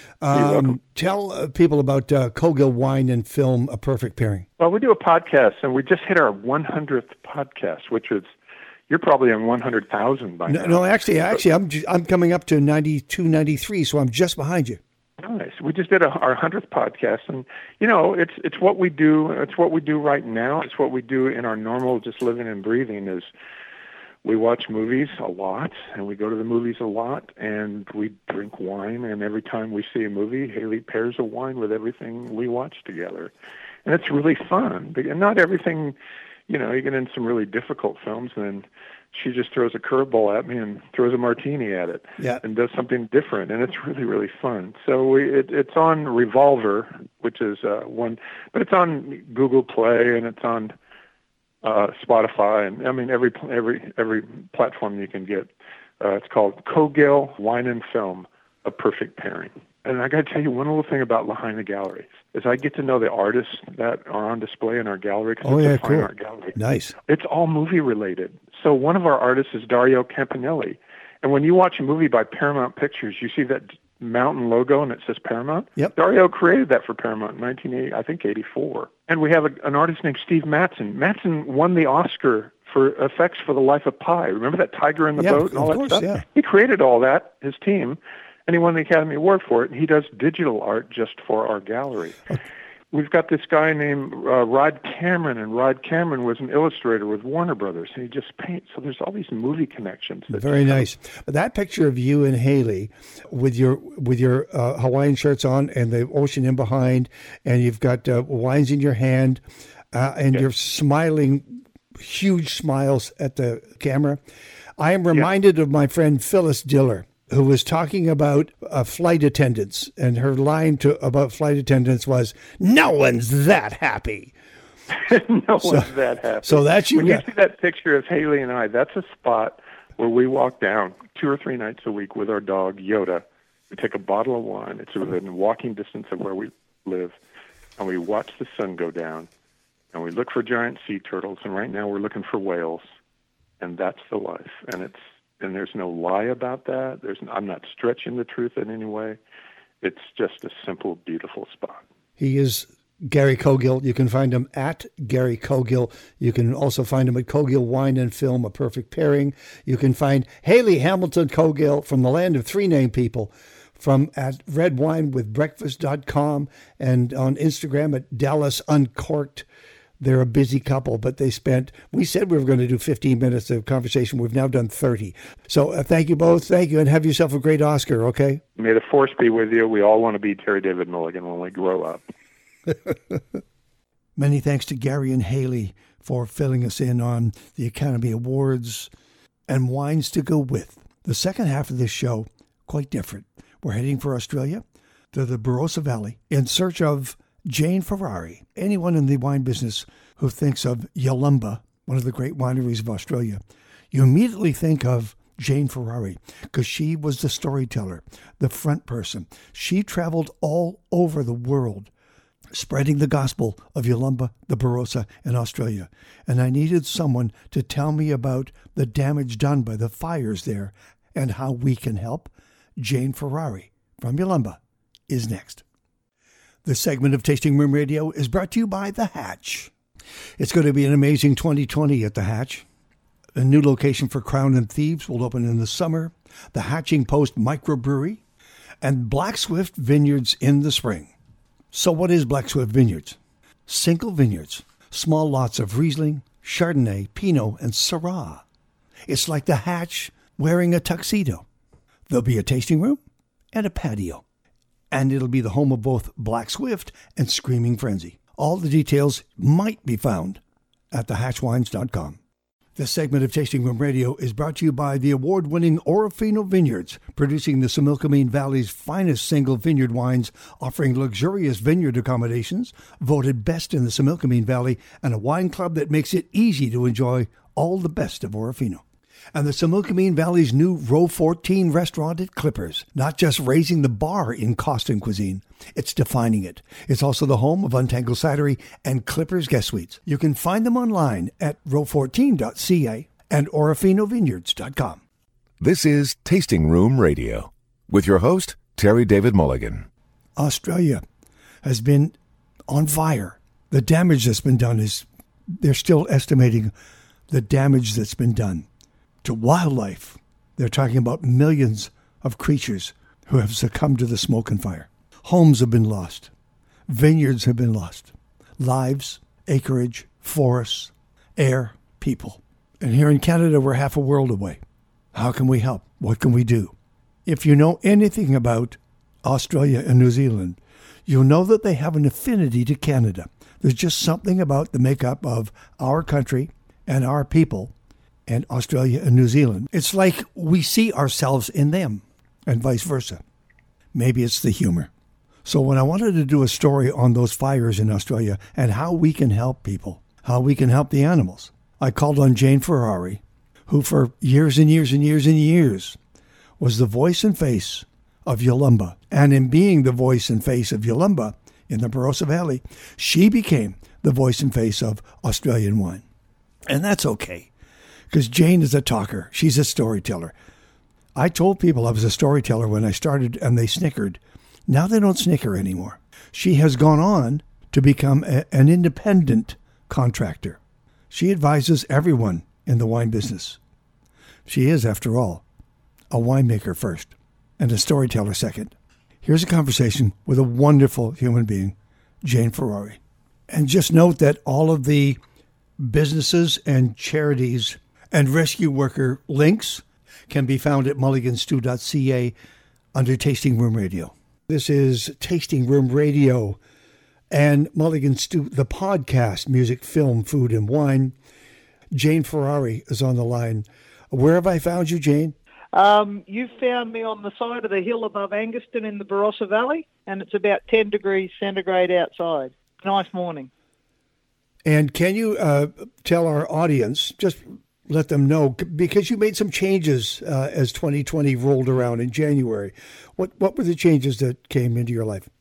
[SPEAKER 1] Tell people about Cogill Wine and Film, A Perfect Pairing.
[SPEAKER 2] Well, we do a podcast, and we just hit our 100th podcast, which is, you're probably on 100,000 by now.
[SPEAKER 1] No, actually, I'm coming up to 92, 93, so I'm just behind you.
[SPEAKER 2] Nice. We just did our 100th podcast, and it's what we do. It's what we do right now. It's what we do in our normal, just living and breathing. Is we watch movies a lot, and we go to the movies a lot, and we drink wine. And every time we see a movie, Haley pairs a wine with everything we watch together, and it's really fun. And not everything, you get in some really difficult films, and she just throws a curveball at me and throws a martini at it, and does something different, and it's really, really fun. So it's on Revolver, which is one, but it's on Google Play, and it's on Spotify, and I mean every platform you can get. It's called Cogill Wine and Film, A Perfect Pairing. And I got to tell you one little thing about Lahaina Galleries is I get to know the artists that are on display in our gallery.
[SPEAKER 1] Oh yeah,
[SPEAKER 2] cool. Art gallery.
[SPEAKER 1] Nice.
[SPEAKER 2] It's all movie related. So one of our artists is Dario Campanelli, and when you watch a movie by Paramount Pictures, you see that mountain logo and it says Paramount.
[SPEAKER 1] Yep.
[SPEAKER 2] Dario created that for Paramount in 1984. And we have an artist named Steve Matson. Matson won the Oscar for effects for The Life of Pi. Remember that tiger in the boat and all that stuff?
[SPEAKER 1] Yeah.
[SPEAKER 2] He created all that, his team, and he won the Academy Award for it. And he does digital art just for our gallery. Okay. We've got this guy named Rod Cameron, and Rod Cameron was an illustrator with Warner Brothers, and he just paints. So there's all these movie connections.
[SPEAKER 1] Very nice. That picture of you and Haley with your Hawaiian shirts on and the ocean in behind, and you've got wines in your hand, and you're smiling huge smiles at the camera. I am reminded of my friend Phyllis Diller, who was talking about flight attendants, and her line about flight attendants was, "No one's that happy."
[SPEAKER 2] One's that happy.
[SPEAKER 1] So that's
[SPEAKER 2] when you see that picture of Haley and I, that's a spot where we walk down 2 or 3 nights a week with our dog Yoda. We take a bottle of wine. It's within walking distance of where we live, and we watch the sun go down, and we look for giant sea turtles. And right now we're looking for whales, and that's the life. And there's no lie about that. I'm not stretching the truth in any way. It's just a simple, beautiful spot.
[SPEAKER 1] He is Gary Cogill. You can find him at Gary Cogill. You can also find him at Cogill Wine and Film, A Perfect Pairing. You can find Haley Hamilton Cogill from the land of 3 name people at redwinewithbreakfast.com and on Instagram at Dallas Uncorked. They're a busy couple, but we said we were going to do 15 minutes of conversation. We've now done 30. So thank you both. Thank you, and have yourself a great Oscar, okay?
[SPEAKER 2] May the force be with you. We all want to be Terry David Mulligan when we grow up.
[SPEAKER 1] Many thanks to Gary and Haley for filling us in on the Academy Awards and wines to go with. The second half of this show, quite different. We're heading for Australia, to the Barossa Valley, in search of Jane Ferrari. Anyone in the wine business who thinks of Yalumba, one of the great wineries of Australia, you immediately think of Jane Ferrari, because she was the storyteller, the front person. She traveled all over the world, spreading the gospel of Yalumba, the Barossa, in Australia. And I needed someone to tell me about the damage done by the fires there and how we can help. Jane Ferrari from Yalumba is next. This segment of Tasting Room Radio is brought to you by The Hatch. It's going to be an amazing 2020 at The Hatch. A new location for Crown and Thieves will open in the summer, the Hatching Post Microbrewery, and Black Swift Vineyards in the spring. So what is Black Swift Vineyards? Single vineyards, small lots of Riesling, Chardonnay, Pinot, and Syrah. It's like The Hatch wearing a tuxedo. There'll be a tasting room and a patio. And it'll be the home of both Black Swift and Screaming Frenzy. All the details might be found at thehatchwines.com. This segment of Tasting Room Radio is brought to you by the award-winning Orofino Vineyards, producing the Similkameen Valley's finest single vineyard wines, offering luxurious vineyard accommodations, voted best in the Similkameen Valley, and a wine club that makes it easy to enjoy all the best of Orofino. And the Similkameen Valley's new Row 14 restaurant at Clippers, not just raising the bar in Costin cuisine, it's defining it. It's also the home of Untangled Cidery and Clippers Guest Suites. You can find them online at row14.ca and orofinovineyards.com.
[SPEAKER 4] This is Tasting Room Radio with your host, Terry David Mulligan.
[SPEAKER 1] Australia has been on fire. The damage that's been done they're still estimating the damage that's been done to wildlife. They're talking about millions of creatures who have succumbed to the smoke and fire. Homes have been lost. Vineyards have been lost. Lives, acreage, forests, air, people. And here in Canada, we're half a world away. How can we help? What can we do? If you know anything about Australia and New Zealand, you'll know that they have an affinity to Canada. There's just something about the makeup of our country and our people and Australia and New Zealand. It's like we see ourselves in them and vice versa. Maybe it's the humor. So when I wanted to do a story on those fires in Australia and how we can help people, how we can help the animals, I called on Jane Ferrari, who for years and years and years and years was the voice and face of Yalumba. And in being the voice and face of Yalumba in the Barossa Valley, she became the voice and face of Australian wine. And that's okay, because Jane is a talker. She's a storyteller. I told people I was a storyteller when I started, and they snickered. Now they don't snicker anymore. She has gone on to become an independent contractor. She advises everyone in the wine business. She is, after all, a winemaker first and a storyteller second. Here's a conversation with a wonderful human being, Jane Ferrari. And just note that all of the businesses and charities and rescue worker links can be found at mulliganstew.ca under Tasting Room Radio. This is Tasting Room Radio and Mulligan Stew, the podcast, music, film, food, and wine. Jane Ferrari is on the line. Where have I found you, Jane?
[SPEAKER 5] You found me on the side of the hill above Angaston in the Barossa Valley, and it's about 10 degrees centigrade outside. Nice morning.
[SPEAKER 1] And can you tell our audience, just let them know, because you made some changes as 2020 rolled around in January. What were the changes that came into your life?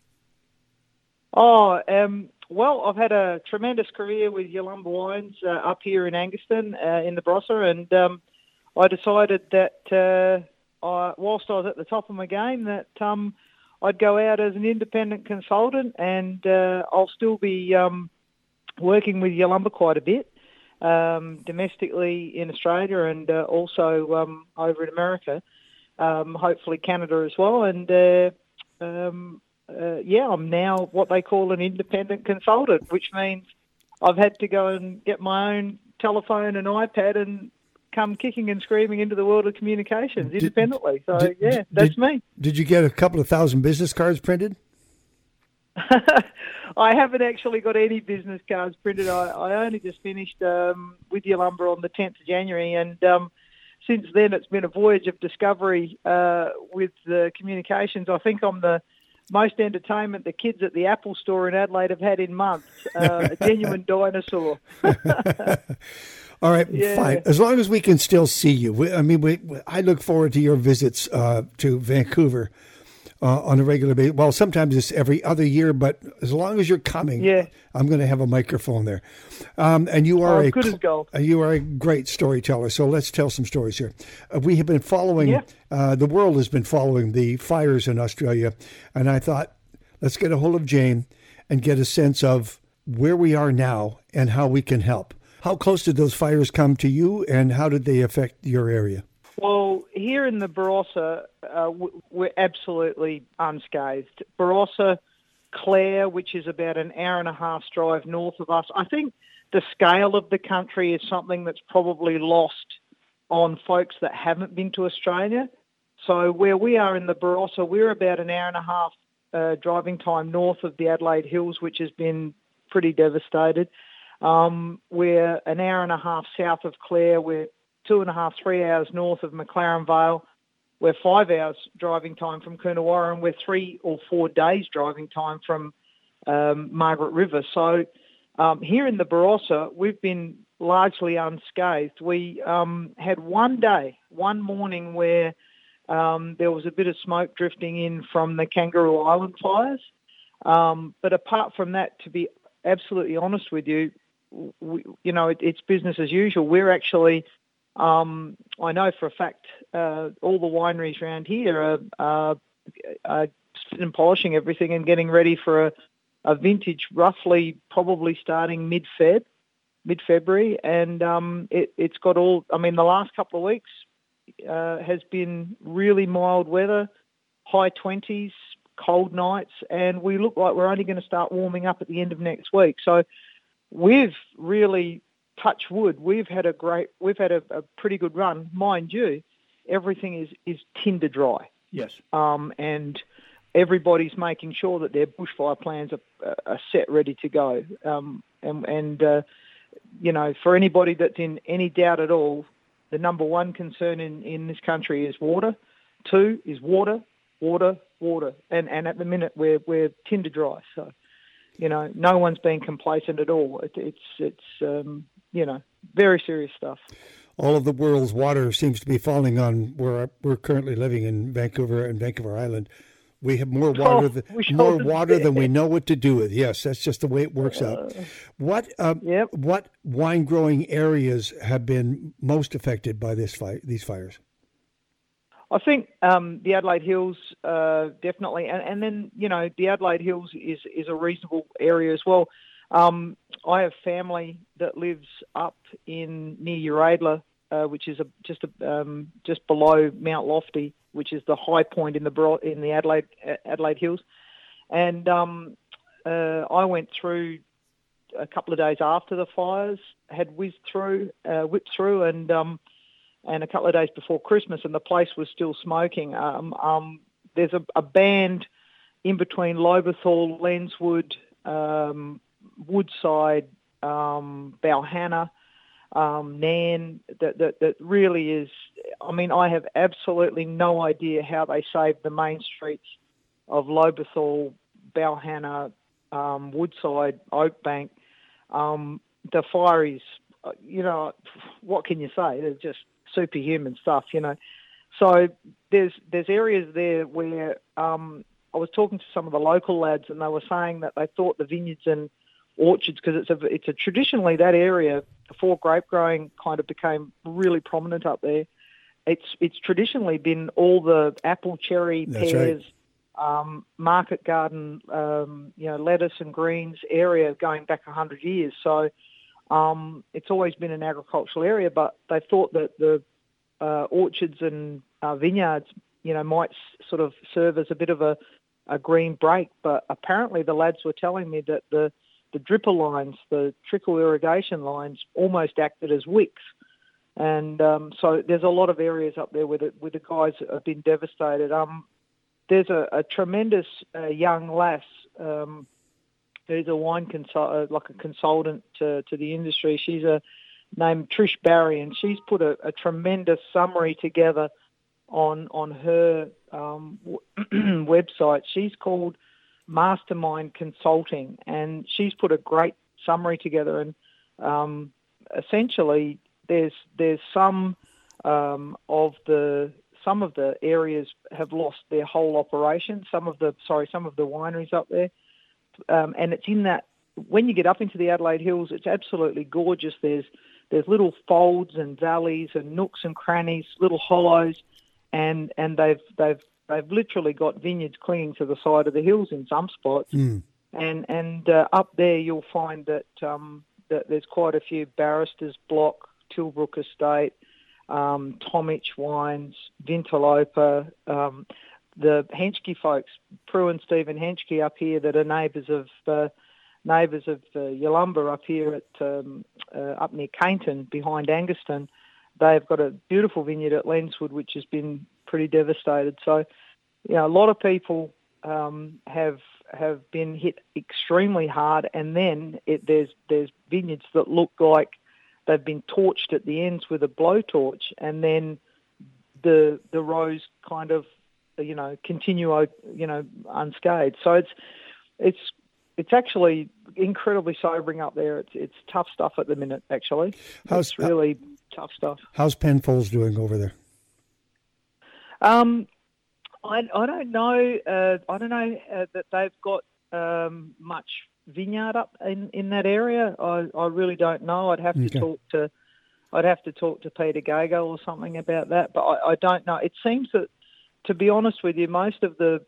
[SPEAKER 5] Well, I've had a tremendous career with Yalumba Wines up here in Angaston in the Barossa, and I decided that whilst I was at the top of my game, that I'd go out as an independent consultant, and I'll still be working with Yalumba quite a bit, domestically in Australia and also over in America, hopefully Canada as well. And I'm now what they call an independent consultant, which means I've had to go and get my own telephone and iPad and come kicking and screaming into the world of communications independently. That's me. Did
[SPEAKER 1] you get a couple of thousand business cards printed?
[SPEAKER 5] I haven't actually got any business cards printed. I only just finished with Yalumba on the 10th of January, and since then it's been a voyage of discovery with the communications. I think I'm the most entertainment the kids at the Apple store in Adelaide have had in months. A genuine dinosaur.
[SPEAKER 1] All right, fine. As long as we can still see you. I look forward to your visits to Vancouver on a regular basis. Well, sometimes it's every other year, but as long as you're coming, I'm going to have a microphone there. And you are
[SPEAKER 5] good as gold.
[SPEAKER 1] You are a great storyteller. So let's tell some stories here. We have been following. The world has been following the fires in Australia, and I thought, let's get a hold of Jane and get a sense of where we are now and how we can help. How close did those fires come to you, and how did they affect your area?
[SPEAKER 5] Well, here in the Barossa, we're absolutely unscathed. Barossa, Clare, which is about an hour and a half's drive north of us. I think the scale of the country is something that's probably lost on folks that haven't been to Australia. So where we are in the Barossa, we're about an hour and a half driving time north of the Adelaide Hills, which has been pretty devastated. We're an hour and a half south of Clare. We're 2.5, 3 hours north of McLaren Vale. We're 5 hours driving time from Coonawarra, and we're 3 or 4 days driving time from Margaret River. So here in the Barossa, we've been largely unscathed. We had one morning where there was a bit of smoke drifting in from the Kangaroo Island fires. But apart from that, to be absolutely honest with you, it's business as usual. We're actually, I know for a fact, all the wineries around here are and polishing everything and getting ready for a vintage, roughly probably starting mid-February, and it's got all. I mean, the last couple of weeks has been really mild weather, high 20s, cold nights, and we look like we're only going to start warming up at the end of next week. So we've really, touch wood, we've had a pretty good run, mind you. Everything is tinder dry.
[SPEAKER 1] Yes.
[SPEAKER 5] And everybody's making sure that their bushfire plans are set, ready to go. For anybody that's in any doubt at all, the number one concern in this country is water. 2 is water. And at the minute we're tinder dry. So, no one's being complacent at all. It's very serious stuff.
[SPEAKER 1] All of the world's water seems to be falling on where we're currently living in Vancouver and Vancouver Island. We have more water than we know what to do with. Yes, that's just the way it works out. What wine growing areas have been most affected by these fires?
[SPEAKER 5] I think the Adelaide Hills definitely, and then the Adelaide Hills is a reasonable area as well. I have family that lives up near Uradla, which is just below Mount Lofty, which is the high point in the Adelaide Hills, and I went through a couple of days after the fires, had whipped through, and a couple of days before Christmas, and the place was still smoking. There's a band in between Lobethal, Lenswood, Woodside, Balhanna. Nan, that really is. I mean, I have absolutely no idea how they saved the main streets of Lobethal, Balhanna, Woodside, Oakbank. The Fireys, what can you say? They're just superhuman stuff, So there's areas there where I was talking to some of the local lads, and they were saying that they thought the vineyards and orchards, because it's a traditionally that area before grape growing kind of became really prominent up there. It's traditionally been all the apple, cherry,
[SPEAKER 1] That's
[SPEAKER 5] pears, market garden, lettuce and greens area going back 100 years. So it's always been an agricultural area, but they thought that the orchards and vineyards, might sort of serve as a bit of a green break. But apparently the lads were telling me that the dripper lines, the trickle irrigation lines, almost acted as wicks. And so there's a lot of areas up there where the guys have been devastated. There's a tremendous young lass who's a wine consultant to the industry. She's named Trish Barry, and she's put a tremendous summary together on her website. She's called Mastermind Consulting, and she's put a great summary together. And essentially, there's some of the areas have lost their whole operation. Some of the wineries up there, and it's in that. When you get up into the Adelaide Hills, it's absolutely gorgeous. There's little folds and valleys and nooks and crannies, little hollows, and they've literally got vineyards clinging to the side of the hills in some spots. And up there you'll find that there's quite a few Barristers Block, Tilbrook Estate, Tomich Wines, Vinterloper, the Henschke folks, Prue and Stephen Henschke up here, that are neighbours of Yalumba up here up near Cainton behind Anguston. They've got a beautiful vineyard at Lenswood, which has been pretty devastated. So, a lot of people have been hit extremely hard, and then there's vineyards that look like they've been torched at the ends with a blowtorch, and then the rows kind of continue unscathed. So it's actually incredibly sobering up there. It's tough stuff at the minute. Actually, it's really tough stuff.
[SPEAKER 1] How's Penfolds doing over there?
[SPEAKER 5] I don't know. I don't know that they've got much vineyard up in that area. I really don't know. I'd have to talk to Peter Gago or something about that. But I don't know. It seems that, to be honest with you, most of the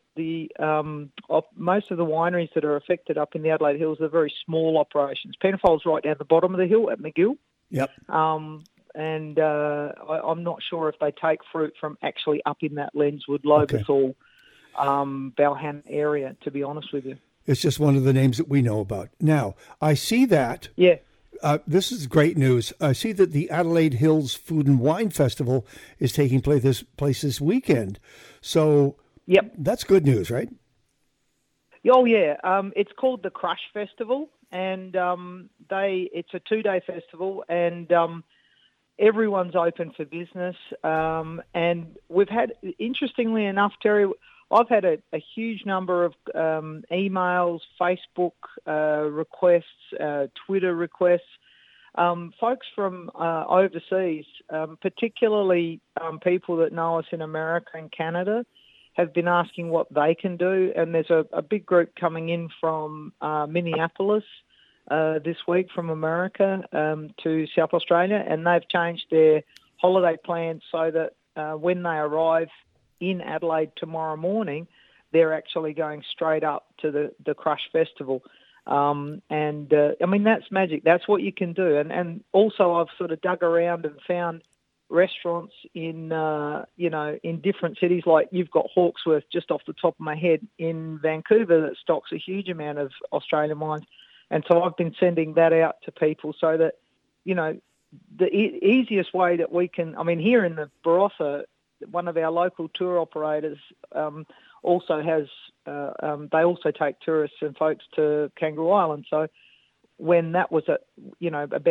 [SPEAKER 5] wineries that are affected up in the Adelaide Hills are very small operations. Penfolds right down the bottom of the hill at McGill.
[SPEAKER 1] Yep.
[SPEAKER 5] And I'm not sure if they take fruit from actually up in that Lenswood, Lobethal, Balhanna area, to be honest with you.
[SPEAKER 1] It's just one of the names that we know about. Now, I see that.
[SPEAKER 5] Yeah.
[SPEAKER 1] This is great news. I see that the Adelaide Hills Food and Wine Festival is taking place this weekend. So
[SPEAKER 5] yep,
[SPEAKER 1] that's good news, right?
[SPEAKER 5] Oh, yeah. It's called the Crush Festival, and it's a 2-day festival, and everyone's open for business. And we've had, interestingly enough, Terry, I've had a huge number of emails, Facebook requests, Twitter requests, folks from overseas, particularly people that know us in America and Canada, have been asking what they can do. And there's a big group coming in from Minneapolis this week from America to South Australia, and they've changed their holiday plans so that when they arrive in Adelaide tomorrow morning, they're actually going straight up to the Crush Festival. I mean, that's magic. That's what you can do. And also I've sort of dug around and found restaurants in different cities. Like you've got Hawksworth, just off the top of my head, in Vancouver, that stocks a huge amount of Australian wines. And so I've been sending that out to people so that, the easiest way that we can, I mean, here in the Barossa, one of our local tour operators also has, they also take tourists and folks to Kangaroo Island. So when that was about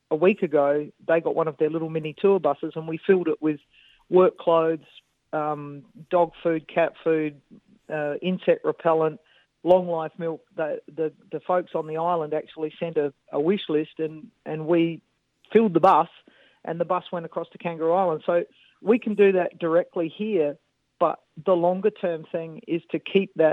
[SPEAKER 5] a week ago, they got one of their little mini tour buses, and we filled it with work clothes, dog food, cat food, insect repellent, long life milk. The folks on the island actually sent a wish list, and we filled the bus, and the bus went across to Kangaroo Island. So we can do that directly here, but the longer term thing is to keep that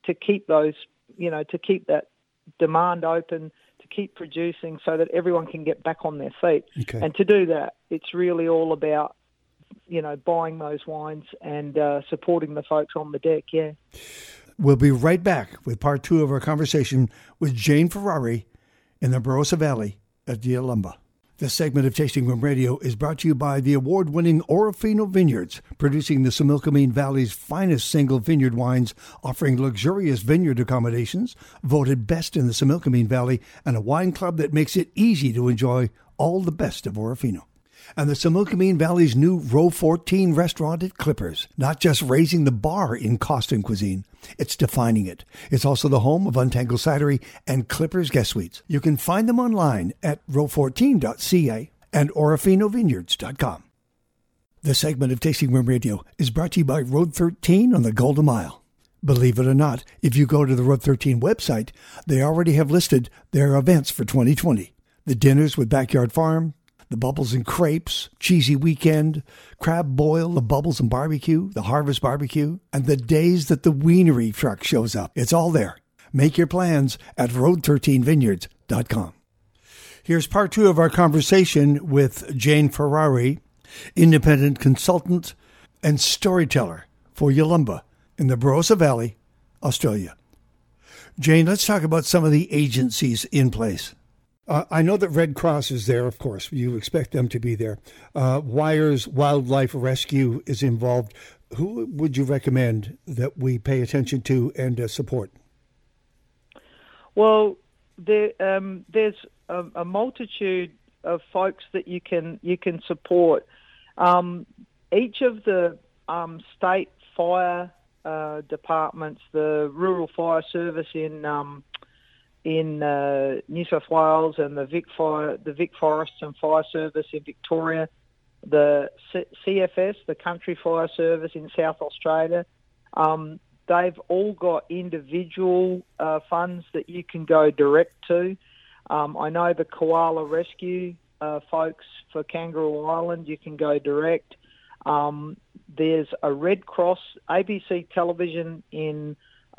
[SPEAKER 5] demand open, to keep producing so that everyone can get back on their feet.
[SPEAKER 1] Okay.
[SPEAKER 5] And to do that, it's really all about, buying those wines and supporting the folks on the deck, yeah.
[SPEAKER 1] We'll be right back with part 2 of our conversation with Jane Ferrari in the Barossa Valley at Yalumba. This segment of Tasting Room Radio is brought to you by the award-winning Orofino Vineyards, producing the Similkameen Valley's finest single vineyard wines, offering luxurious vineyard accommodations, voted best in the Similkameen Valley, and a wine club that makes it easy to enjoy all the best of Orofino. And the Similkameen Valley's new Row 14 restaurant at Clippers, not just raising the bar in cost and cuisine, it's defining it. It's also the home of Untangled Cidery and Clippers Guest Suites. You can find them online at row14.ca and orofinovineyards.com. This segment of Tasting Room Radio is brought to you by Road 13 on the Golden Mile. Believe it or not, if you go to the Road 13 website, they already have listed their events for 2020. The dinners with Backyard Farm, the Bubbles and Crepes, Cheesy Weekend, Crab Boil, the Bubbles and Barbecue, the Harvest Barbecue, and the days that the Wienery truck shows up. It's all there. Make your plans at road13vineyards.com. Here's part 2 of our conversation with Jane Ferrari, independent consultant and storyteller for Yalumba in the Barossa Valley, Australia. Jane, let's talk about some of the agencies in place. I know that Red Cross is there, of course. You expect them to be there. Wires Wildlife Rescue is involved. Who would you recommend that we pay attention to and support?
[SPEAKER 5] Well, there's a multitude of folks that you can support. Each of the state fire departments, the Rural Fire Service in New South Wales, and the Vic Forests and Fire Service in Victoria, the CFS, the Country Fire Service in South Australia. They've all got individual funds that you can go direct to. I know the Koala Rescue folks for Kangaroo Island, you can go direct. There's a Red Cross, ABC television in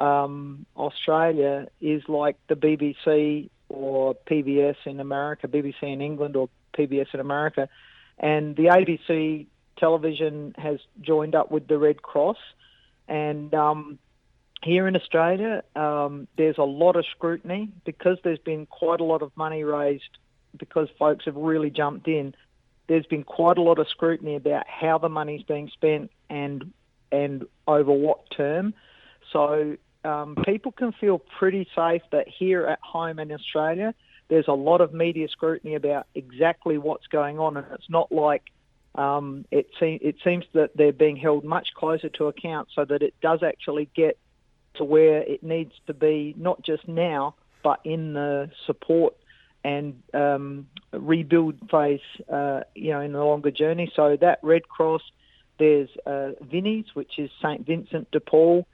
[SPEAKER 5] Australia is like the BBC or PBS in America, BBC in England or PBS in America. And the ABC television has joined up with the Red Cross. And here in Australia, there's a lot of scrutiny because there's been quite a lot of money raised because folks have really jumped in. There's been quite a lot of scrutiny about how the money's being spent and over what term. So people can feel pretty safe that here at home in Australia, there's a lot of media scrutiny about exactly what's going on, and it's not like it seems that they're being held much closer to account so that it does actually get to where it needs to be, not just now, but in the support and rebuild phase, in the longer journey. So that Red Cross, there's Vinnie's, which is St. Vincent de Paul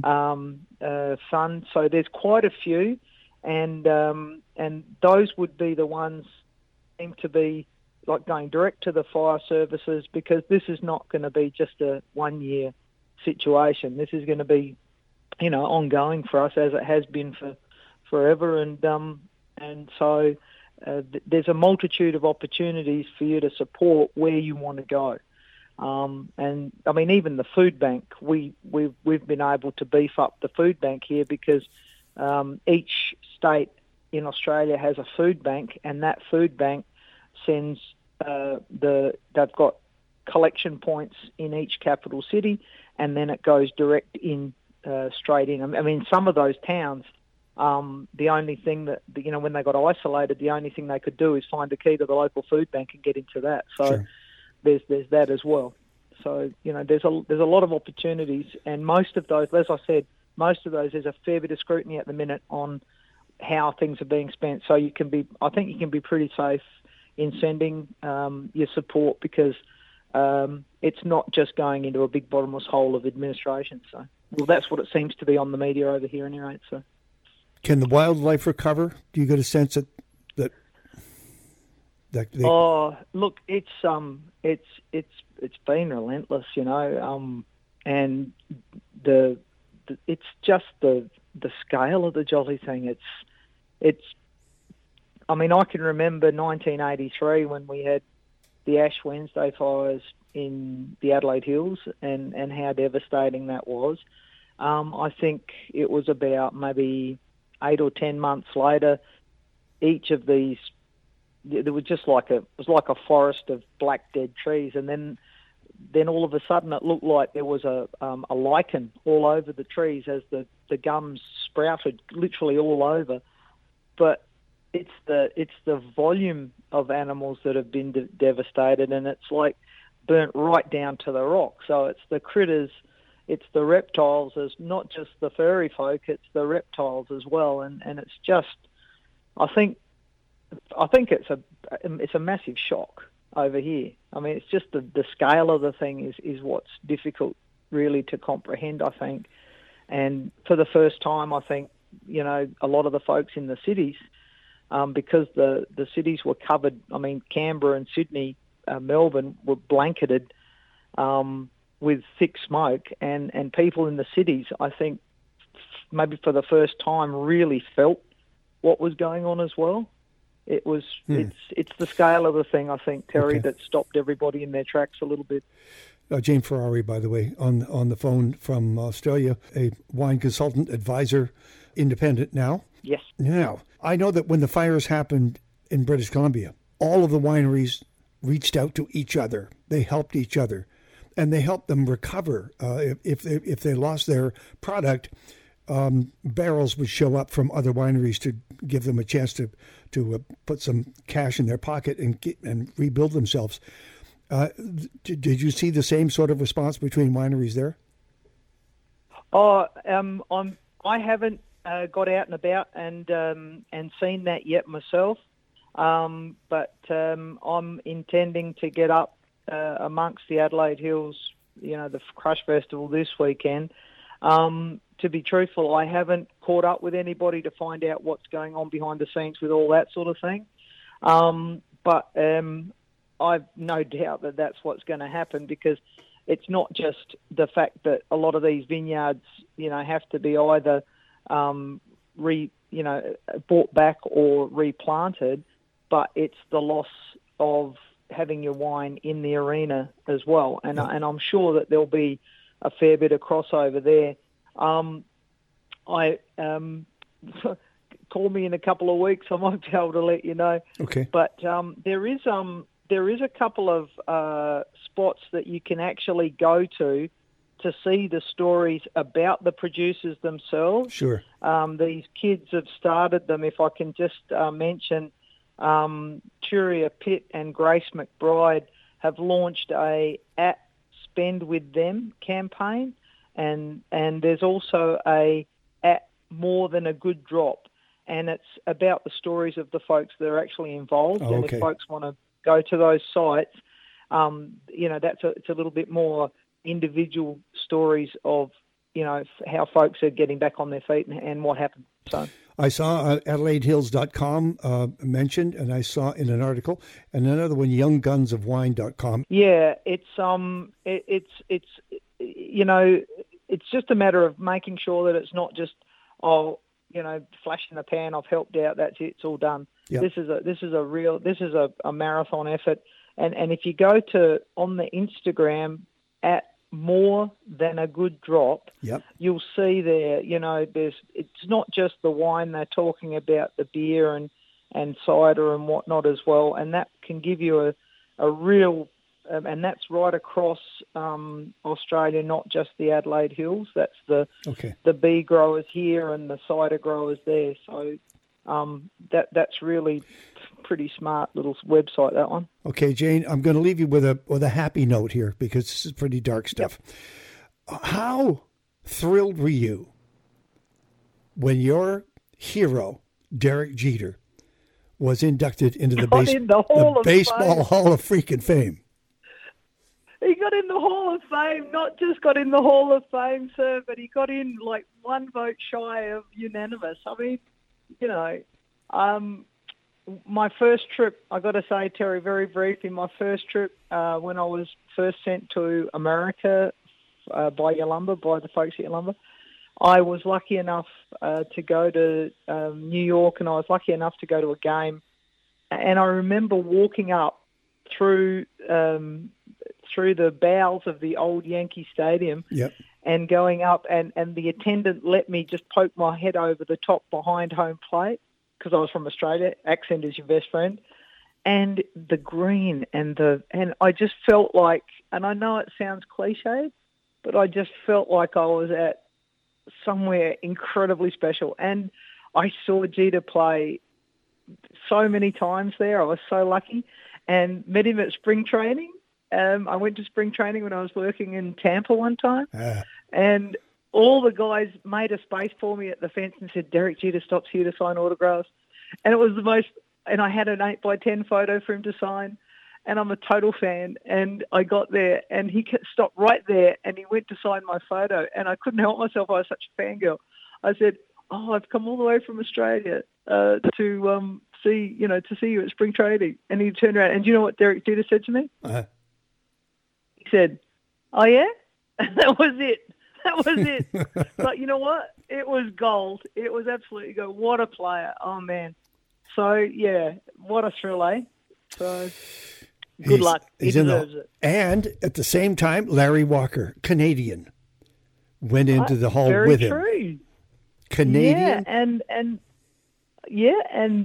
[SPEAKER 5] fund. So there's quite a few, and those would be the ones seem to be like going direct to the fire services, because this is not going to be just a 1 year situation. This is going to be, ongoing for us, as it has been for forever, and so there's a multitude of opportunities for you to support where you want to go. And I mean, even the food bank, we've been able to beef up the food bank here because each state in Australia has a food bank, and that food bank sends they've got collection points in each capital city, and then it goes direct in straight in. I mean, some of those towns, the only thing that when they got isolated, the only thing they could do is find a key to the local food bank and get into that. So. Sure. There's that as well. So, there's a lot of opportunities, and most of those, as I said, there's a fair bit of scrutiny at the minute on how things are being spent. So I think you can be pretty safe in sending your support, because it's not just going into a big bottomless hole of administration. So, well, that's what it seems to be on the media over here anyway. So,
[SPEAKER 1] can the wildlife recover? Do you get a sense that they...
[SPEAKER 5] Oh, look, it's been relentless, and it's just the scale of the jolly thing. It's. I mean, I can remember 1983 when we had the Ash Wednesday fires in the Adelaide Hills, and how devastating that was. I think it was about maybe 8 or 10 months later, each of these, there was just like a forest of black dead trees, and then all of a sudden it looked like there was a lichen all over the trees as the gums sprouted literally all over. But it's the volume of animals that have been devastated, and it's like burnt right down to the rock. So it's the critters, it's the reptiles, as not just the furry folk, it's the reptiles as well, and it's just, I think it's a massive shock over here. I mean, it's just the scale of the thing is what's difficult really to comprehend, I think. And for the first time, I think, a lot of the folks in the cities, because the cities were covered, I mean, Canberra and Sydney, Melbourne were blanketed with thick smoke, and people in the cities, I think, maybe for the first time really felt what was going on as well. It was it's the scale of the thing, I think, Terry, that stopped everybody in their tracks a little bit.
[SPEAKER 1] Jane Ferrari, by the way, on the phone from Australia, a wine consultant, advisor, independent now.
[SPEAKER 5] Yes.
[SPEAKER 1] Now, I know that when the fires happened in British Columbia, all of the wineries reached out to each other. They helped each other, and they helped them recover. If they lost their product, barrels would show up from other wineries to give them a chance to put some cash in their pocket and rebuild themselves. Did you see the same sort of response between wineries there?
[SPEAKER 5] I haven't got out and about and seen that yet myself, but I'm intending to get up amongst the Adelaide Hills, the Crush Festival this weekend. To be truthful, I haven't caught up with anybody to find out what's going on behind the scenes with all that sort of thing. But I've no doubt that that's what's going to happen, because it's not just the fact that a lot of these vineyards, have to be either bought back or replanted, but it's the loss of having your wine in the arena as well. And I'm sure that there'll be a fair bit of crossover there. Call me in a couple of weeks. I might be able to let you know.
[SPEAKER 1] Okay.
[SPEAKER 5] But there is a couple of spots that you can actually go to see the stories about the producers themselves.
[SPEAKER 1] Sure.
[SPEAKER 5] These kids have started them. If I can just mention, Turia Pitt and Grace McBride have launched a at Spend With Them campaign. And there's also a at More Than a Good Drop, and it's about the stories of the folks that are actually involved.
[SPEAKER 1] Oh, okay.
[SPEAKER 5] And if folks want to go to those sites, it's a little bit more individual stories of how folks are getting back on their feet and what happened. So
[SPEAKER 1] I saw AdelaideHills.com mentioned, and I saw in an article, and another one, YoungGunsOfWine.com.
[SPEAKER 5] Yeah, it's it's just a matter of making sure that it's not just, flash in the pan, I've helped out, that's it, it's all done. Yep. This is a marathon effort. And if you go to on the Instagram at More Than a Good Drop,
[SPEAKER 1] yep,
[SPEAKER 5] you'll see there, it's not just the wine, they're talking about the beer and cider and whatnot as well. And that can give you a real, and that's right across Australia, not just the Adelaide Hills. That's the bee growers here and the cider growers there. So that's really pretty smart little website, that one.
[SPEAKER 1] Okay, Jane, I'm going to leave you with a happy note here, because this is pretty dark stuff. Yep. How thrilled were you when your hero, Derek Jeter, was inducted into the,
[SPEAKER 5] Hall of
[SPEAKER 1] Baseball
[SPEAKER 5] Fame.
[SPEAKER 1] Hall of freaking Fame.
[SPEAKER 5] He got in the Hall of Fame, not just got in the Hall of Fame, sir, but he got in like one vote shy of unanimous. I mean, you know, my first trip, I got to say, Terry, very briefly, my first trip when I was first sent to America by Yalumba, by the folks at Yalumba, I was lucky enough to go to New York, and I was lucky enough to go to a game. And I remember walking up through the bowels of the old Yankee Stadium,
[SPEAKER 1] yep,
[SPEAKER 5] and going up, and the attendant let me just poke my head over the top behind home plate, because I was from Australia. Accent is your best friend. And the green and I just felt like, and I know it sounds cliche, but I just felt like I was at somewhere incredibly special. And I saw Jeter play so many times there. I was so lucky, and met him at spring training. I went to spring training when I was working in Tampa one time, and all the guys made a space for me at the fence and said, "Derek Jeter stops here to sign autographs." And it was the most, and I had an 8x10 photo for him to sign, and I'm a total fan. And I got there, and he stopped right there, and he went to sign my photo, and I couldn't help myself. I was such a fangirl. I said, "Oh, I've come all the way from Australia to see you at spring training." And he turned around, and do you know what Derek Jeter said to me? He said, "Oh yeah," and that was it. That was it. But you know what? It was gold. It was absolutely gold. What a player. Oh, man. So, yeah, what a thrill, eh? So, good luck. He deserves it.
[SPEAKER 1] And at the same time, Larry Walker, Canadian, went into the hall with him.
[SPEAKER 5] Very true.
[SPEAKER 1] Canadian?
[SPEAKER 5] Yeah,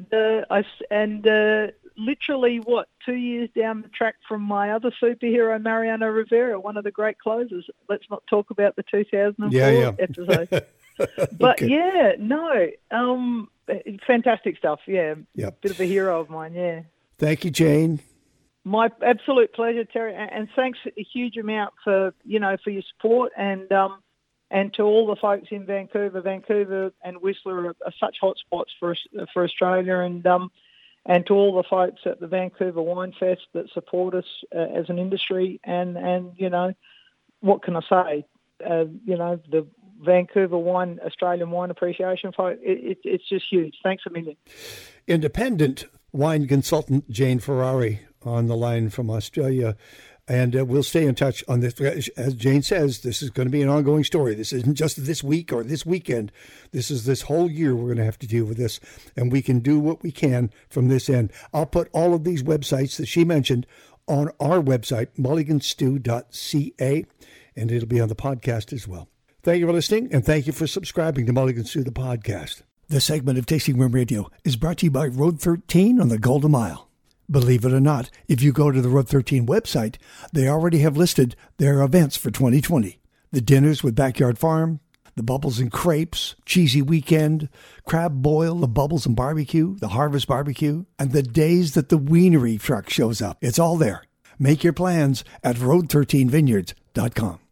[SPEAKER 5] and literally, 2 years down the track from my other superhero, Mariano Rivera, one of the great closers. Let's not talk about the 2004 episode. But okay. Fantastic stuff. Yeah,
[SPEAKER 1] yep.
[SPEAKER 5] Bit of a hero of mine. Yeah.
[SPEAKER 1] Thank you, Jane.
[SPEAKER 5] My absolute pleasure, Terry, and thanks a huge amount for your support, and to all the folks in Vancouver and Whistler are such hot spots for Australia, and to all the folks at the Vancouver Wine Fest that support us as an industry, and what can I say? The Vancouver Australian Wine Appreciation folk, it's just huge. Thanks a million. Independent
[SPEAKER 1] wine consultant Jane Ferrari on the line from Australia. And we'll stay in touch on this. As Jane says, this is going to be an ongoing story. This isn't just this week or this weekend. This is this whole year we're going to have to deal with this. And we can do what we can from this end. I'll put all of these websites that she mentioned on our website, mulliganstew.ca, and it'll be on the podcast as well. Thank you for listening, and thank you for subscribing to Mulligan Stew, the podcast. This segment of Tasting Room Radio is brought to you by Road 13 on the Golden Mile. Believe it or not, if you go to the Road 13 website, they already have listed their events for 2020. The dinners with Backyard Farm, the Bubbles and Crepes, Cheesy Weekend, Crab Boil, the Bubbles and Barbecue, the Harvest Barbecue, and the days that the Wienery truck shows up. It's all there. Make your plans at road13vineyards.com.